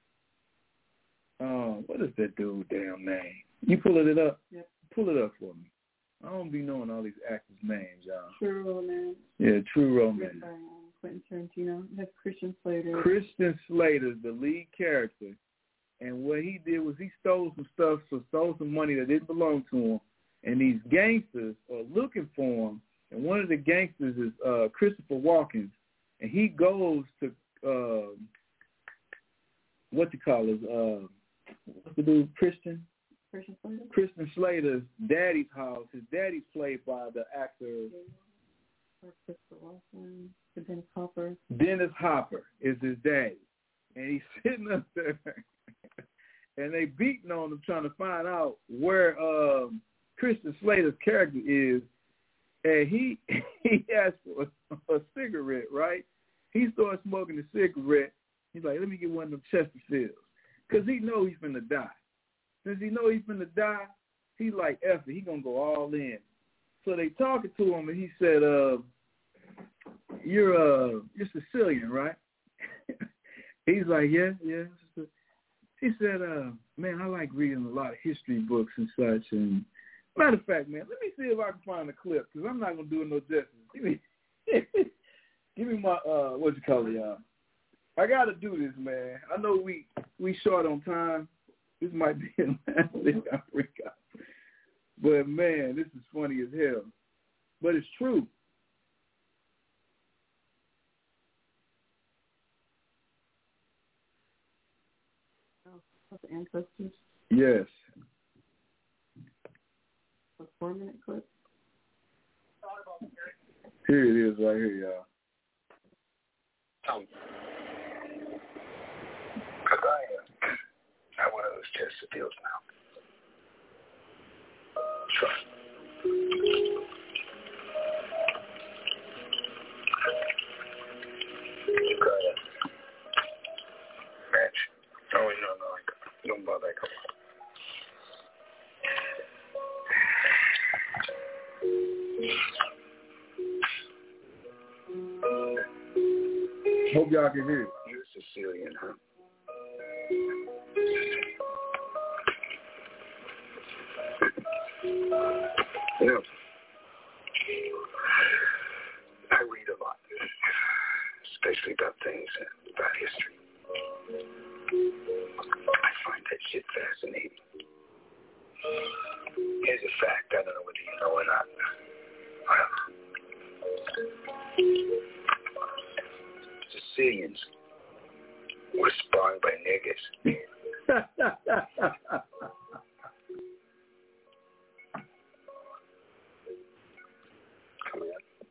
um, what is that dude's damn name? You pulling it up? Yep. Pull it up for me. I don't be knowing all these actors' names, y'all. True Romance. Yeah, True Romance. By Quentin Tarantino. That's Christian Slater. Christian Slater, the lead character, and what he did was he stole some stuff, so stole some money that didn't belong to him, and these gangsters are looking for him, and one of the gangsters is uh, Christopher Walken, and he goes to, uh, what you call it, uh, what's the dude, Christian? Christian Slater? Christian Slater's daddy's house. His daddy's played by the actor or Christopher Walken, Dennis Hopper. Dennis Hopper is his daddy, and he's sitting up there, and they beating on him trying to find out where um, Christian Slater's character is, and he he asked for a, a cigarette, right? He started smoking the cigarette. He's like, let me get one of them Chesterfields, because he know he's finna die. Since he know he's finna die, he like, F it, he gonna go all in. So they talking to him, and he said, uh, you're uh, you're Sicilian, right? He's like, yeah, yeah. He said, uh, man, I like reading a lot of history books and such. And matter of fact, man, let me see if I can find a clip, because I'm not going to do it no justice. Give me, give me my, uh, what you call it, y'all. I got to do this, man. I know we we short on time. This might be the last thing I bring up. But, man, this is funny as hell. But it's true. The ancestors? Yes. A four-minute clip? Here it is right here, y'all. Tell me. Because I am not one of those Chesterfields now. Trust me. You got it. Match. Oh, no, no. Don't bother. Come on. Hope y'all can hear it. You're Sicilian, huh? You know, I read a lot, especially about things, about history. I find that shit fascinating. Here's a fact, I don't know whether you know or not. Sicilians were spawned by niggas. Come on.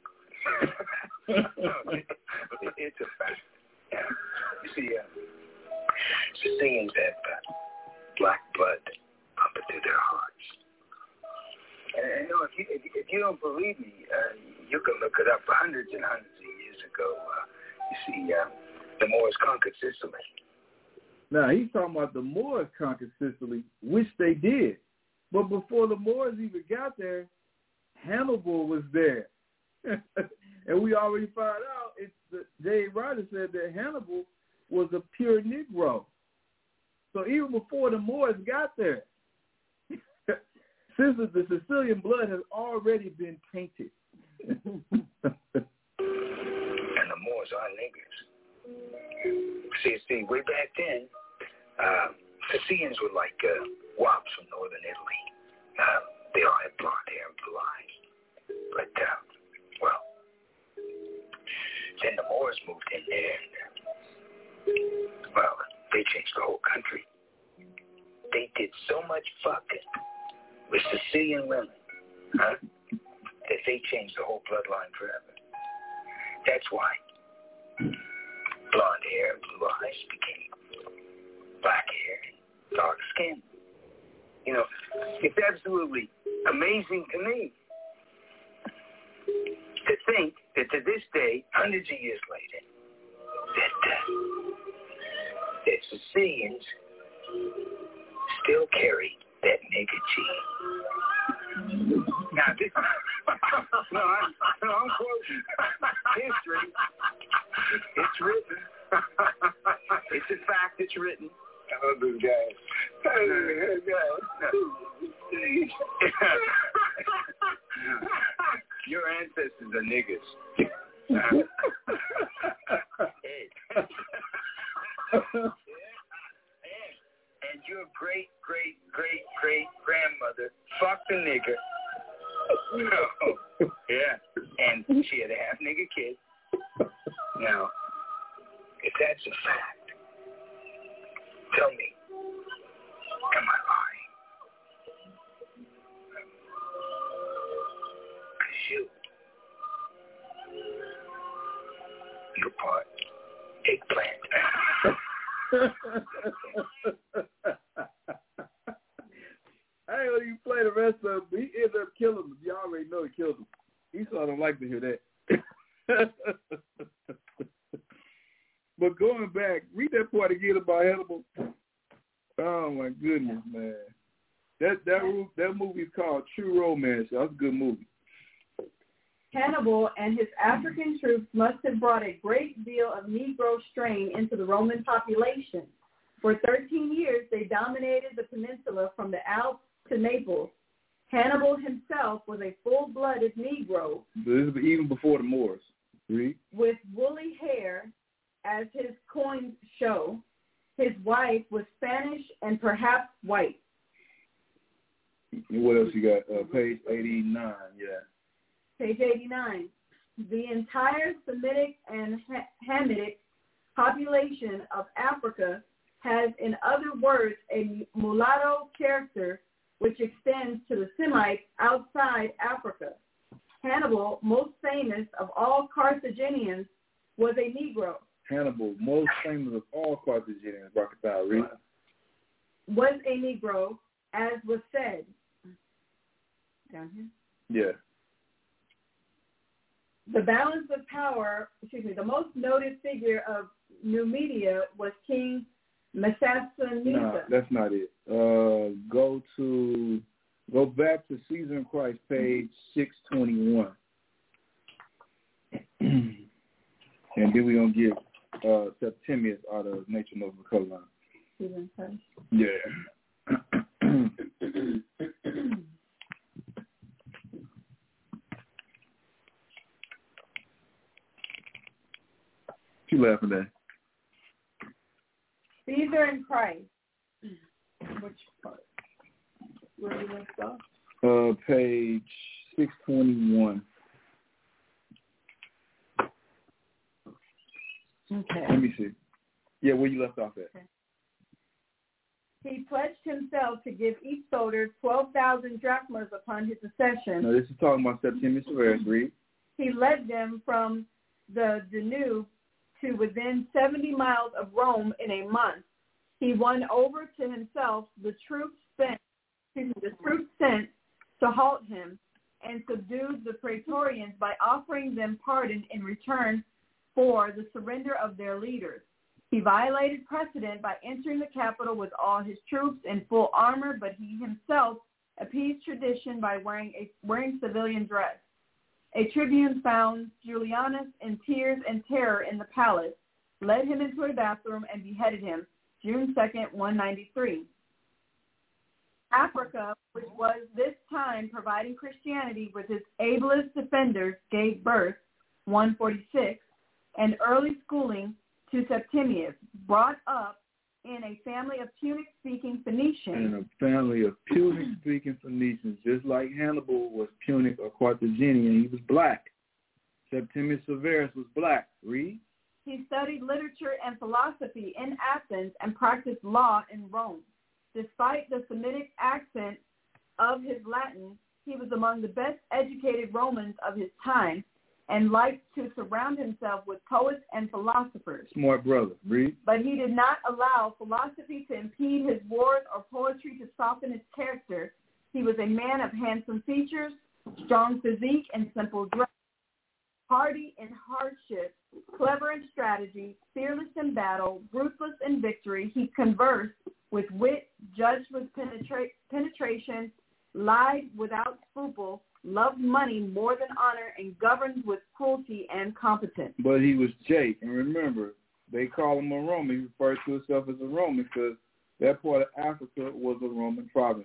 No, it, it, it's a fact. Yeah. You see, uh, Sicilians have uh, black blood pumping through their hearts. And, and you know, if you, if, if you don't believe me, uh, you can look it up. Hundreds and hundreds of years ago, uh, you see, uh, the Moors conquered Sicily. Now, he's talking about the Moors conquered Sicily, which they did. But before the Moors even got there, Hannibal was there. And we already found out, it's the, J A. Ryder said that Hannibal was a pure Negro. So even before the Moors got there, since the Sicilian blood has already been tainted. And the Moors are niggers. See, see, way back then, uh, Sicilians were like uh, wops from northern Italy. Uh, they all had blonde hair and blue eyes. But, uh, well, then the Moors moved in there. And, well, they changed the whole country. They did so much fucking with Sicilian women, huh, that they changed the whole bloodline forever. That's why blonde hair and blue eyes became black hair and dark skin. You know, it's absolutely amazing to me to think that to this day, hundreds of years later, that, uh, that Sicilians still carry that nigger gene. Now, this, no, I'm, no, I'm quoting history. It's written. It's a fact. It's written. I love this guy. I love this guy. Your ancestors are niggas. And your great, great, great, great grandmother fucked a nigger. Oh, yeah. And she had a half nigger kid. Now, if that's a fact, tell me, am I lying? Because you, you're part eggplant. I ain't gonna even play the rest of it, but he ended up killing him. You already know he killed him. Esau don't like to hear that. But going back, read that part again about Hannibal. Oh my goodness, man. That that that movie's called True Romance. That's a good movie. Hannibal and his African troops must have brought a great deal of Negro strain into the Roman population. For thirteen years, they dominated the peninsula from the Alps to Naples. Hannibal himself was a full-blooded Negro. This is even before the Moors. Read. With woolly hair, as his coins show. His wife was Spanish and perhaps white. What else you got? Uh, page eighty-nine, yeah. Page eighty-nine. The entire Semitic and Hamitic population of Africa has, in other words, a mulatto character which extends to the Semites outside Africa. Hannibal, most famous of all Carthaginians, was a Negro. Hannibal, most famous of all Carthaginians, Rakatha, read. Was a Negro, as was said. Down here? Yeah. The balance of power, excuse me, the most noted figure of Numidia was King Massasonesia. No, that's not it. Uh, go to, go back to Caesar and Christ, page six twenty-one. And then we're going to get uh, Septimius out of Nature Knows No Color Line. Yeah. You laughing at? Caesar and Christ. Which part? Where do you want to go? Uh, page six twenty-one. Okay. Let me see. Yeah, where you left off at. Okay. He pledged himself to give each soldier twelve thousand drachmas upon his accession. No, this is talking about Septimius Severus. Read. He led them from the Danube to within seventy miles of Rome in a month. He won over to himself the troops sent, the troops sent to halt him, and subdued the Praetorians by offering them pardon in return for the surrender of their leaders. He violated precedent by entering the capital with all his troops in full armor, but he himself appeased tradition by wearing a wearing civilian dress. A tribune found Julianus in tears and terror in the palace, led him into a bathroom, and beheaded him, June second, one ninety-three. Africa, which was this time providing Christianity with its ablest defenders, gave birth, one forty-six, and early schooling to Septimius, brought up in a family of Punic-speaking Phoenicians. In a family of Punic-speaking Phoenicians, just like Hannibal was Punic or Carthaginian, he was black. Septimius Severus was black. Read. He studied literature and philosophy in Athens and practiced law in Rome. Despite the Semitic accent of his Latin, he was among the best educated Romans of his time and liked to surround himself with poets and philosophers. Smart brother. Read. But he did not allow philosophy to impede his wars or poetry to soften his character. He was a man of handsome features, strong physique, and simple dress. Hardy in hardship, clever in strategy, fearless in battle, ruthless in victory, he conversed with wit, judged with penetra- penetration, lied without scruple, loved money more than honor, and governed with cruelty and competence. But he was Jake. And remember, they call him a Roman. He refers to himself as a Roman because that part of Africa was a Roman province.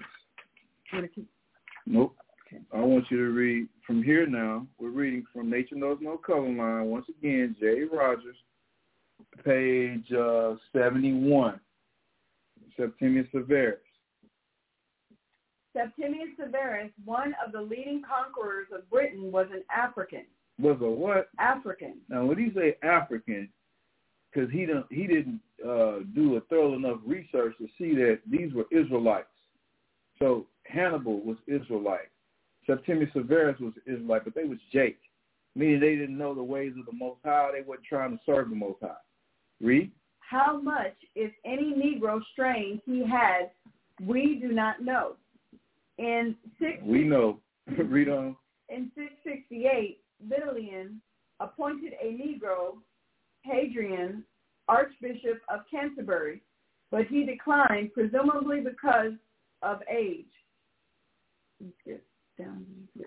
Nope. Okay. I want you to read from here now. We're reading from Nature Knows No Color Line. Once again, J. Rogers, page uh, seventy-one. Septimius Severus. Septimius Severus, one of the leading conquerors of Britain, was an African. Was a what? African. Now, when you say African, because he didn't he didn't uh, do a thorough enough research to see that these were Israelites. So Hannibal was Israelite. Septimius Severus was Israelite, but they was Jake, meaning they didn't know the ways of the Most High. They weren't trying to serve the Most High. Read. How much, if any, Negro strain he had, we do not know. In six we know. Read on. In six sixty-eight, Vitalian appointed a Negro, Hadrian, Archbishop of Canterbury, but he declined, presumably because of age. Let's get down here.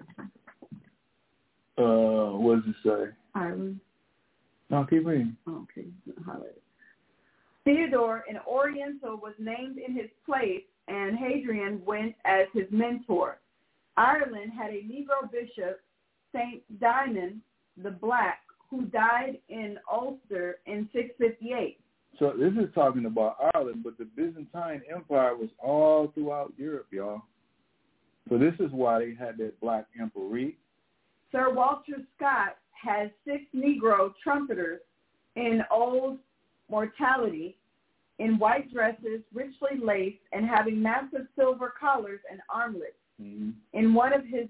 Uh, what does it say? Ireland. No, keep reading. Okay, highlight it. Theodore, an Oriental, was named in his place, and Hadrian went as his mentor. Ireland had a Negro bishop, Saint Diamond the Black, who died in Ulster in six fifty-eight. So this is talking about Ireland, but the Byzantine Empire was all throughout Europe, y'all. So this is why they had that black emperor. Read. Sir Walter Scott has six Negro trumpeters in Old Mortality, in white dresses, richly laced, and having massive silver collars and armlets. Mm-hmm. In one of his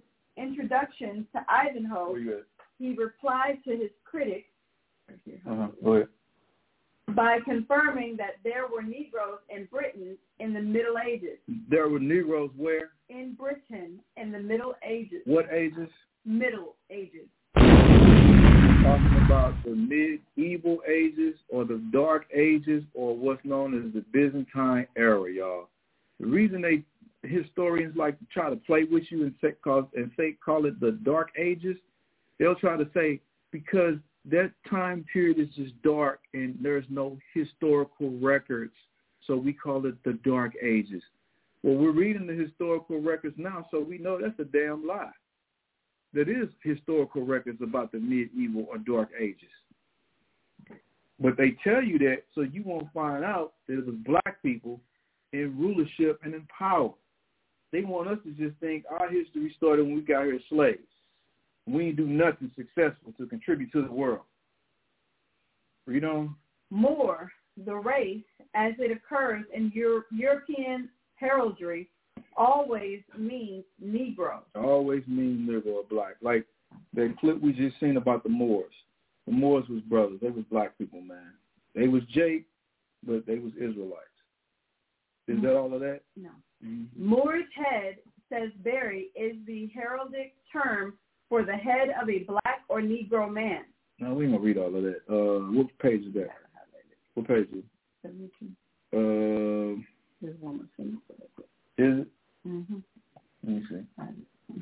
introduction to Ivanhoe, he replied to his critics uh-huh. Go ahead. by confirming that there were Negroes in Britain in the Middle Ages. There were Negroes where? In Britain in the Middle Ages. What ages? Middle Ages. Talking about the medieval ages or the dark ages or what's known as the Byzantine era, y'all. The reason they historians like to try to play with you and say call, and say call it the dark ages, they'll try to say because that time period is just dark and there's no historical records, so we call it the dark ages. Well, we're reading the historical records now, so we know that's a damn lie. There is historical records about the medieval or dark ages. But they tell you that so you won't find out that it was black people in rulership and in power. They want us to just think our history started when we got here as slaves. We didn't do nothing successful to contribute to the world. Read on. More, the race, as it occurs in Euro- European heraldry, always means Negro. Always means Negro or black. Like the clip we just seen about the Moors. The Moors was brothers. They was black people, man. They was Jake, but they was Israelites. Is mm-hmm. that all of that? No. Mm-hmm. Moor's head, says Barry, is the heraldic term for the head of a black or Negro man. No, we ain't going to read all of that. Uh, what page is that? What page is it? seventeen. Uh, There's one more thing. Is it? Mm-hmm. Let me see.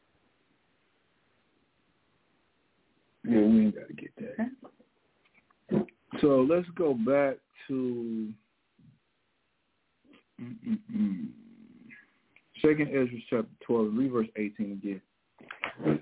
Yeah, we ain't got to get that. Okay. So let's go back to mm-mm-mm. Second Ezra chapter twelve, read verse eighteen again.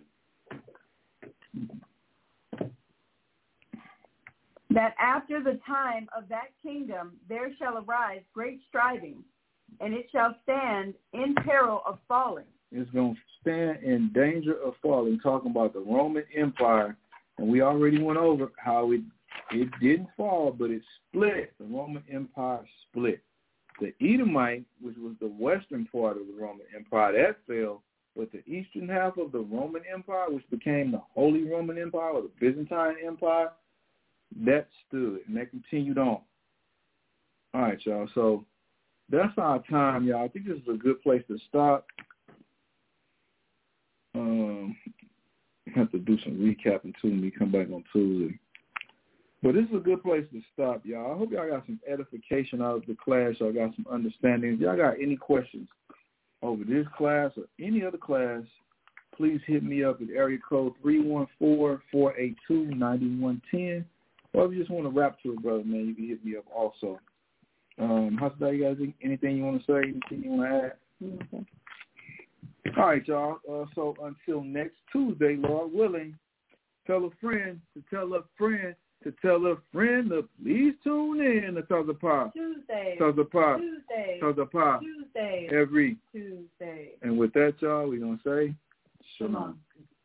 That after the time of that kingdom there shall arise great striving, and it shall stand in peril of falling. It's going to stand in danger of falling, talking about the Roman Empire. And we already went over how it it didn't fall, but it split. The Roman Empire split. The Edomite, which was the western part of the Roman Empire, that fell. But the eastern half of the Roman Empire, which became the Holy Roman Empire or the Byzantine Empire, that stood, and that continued on. All right, y'all. So that's our time, y'all. I think this is a good place to stop. Um, I have to do some recapping, too, when we come back on Tuesday. But this is a good place to stop, y'all. I hope y'all got some edification out of the class. Y'all got some understanding. If y'all got any questions over this class or any other class, please hit me up at area code three one four, four eight two, nine one one zero. Or if you just want to rap to it, brother, man, you can hit me up also. Um, how's that, you guys? Anything you want to say? Anything you want to add? Mm-hmm. All right, y'all. Uh, so until next Tuesday, Lord willing, tell a friend to tell a friend to tell a friend to please tune in to Tazza Pop. Tuesday. Tazza Pop. Tuesday. Tazza Pop. Tuesday. Every Tuesday. And with that, y'all, we're going to say shalom. Shalom.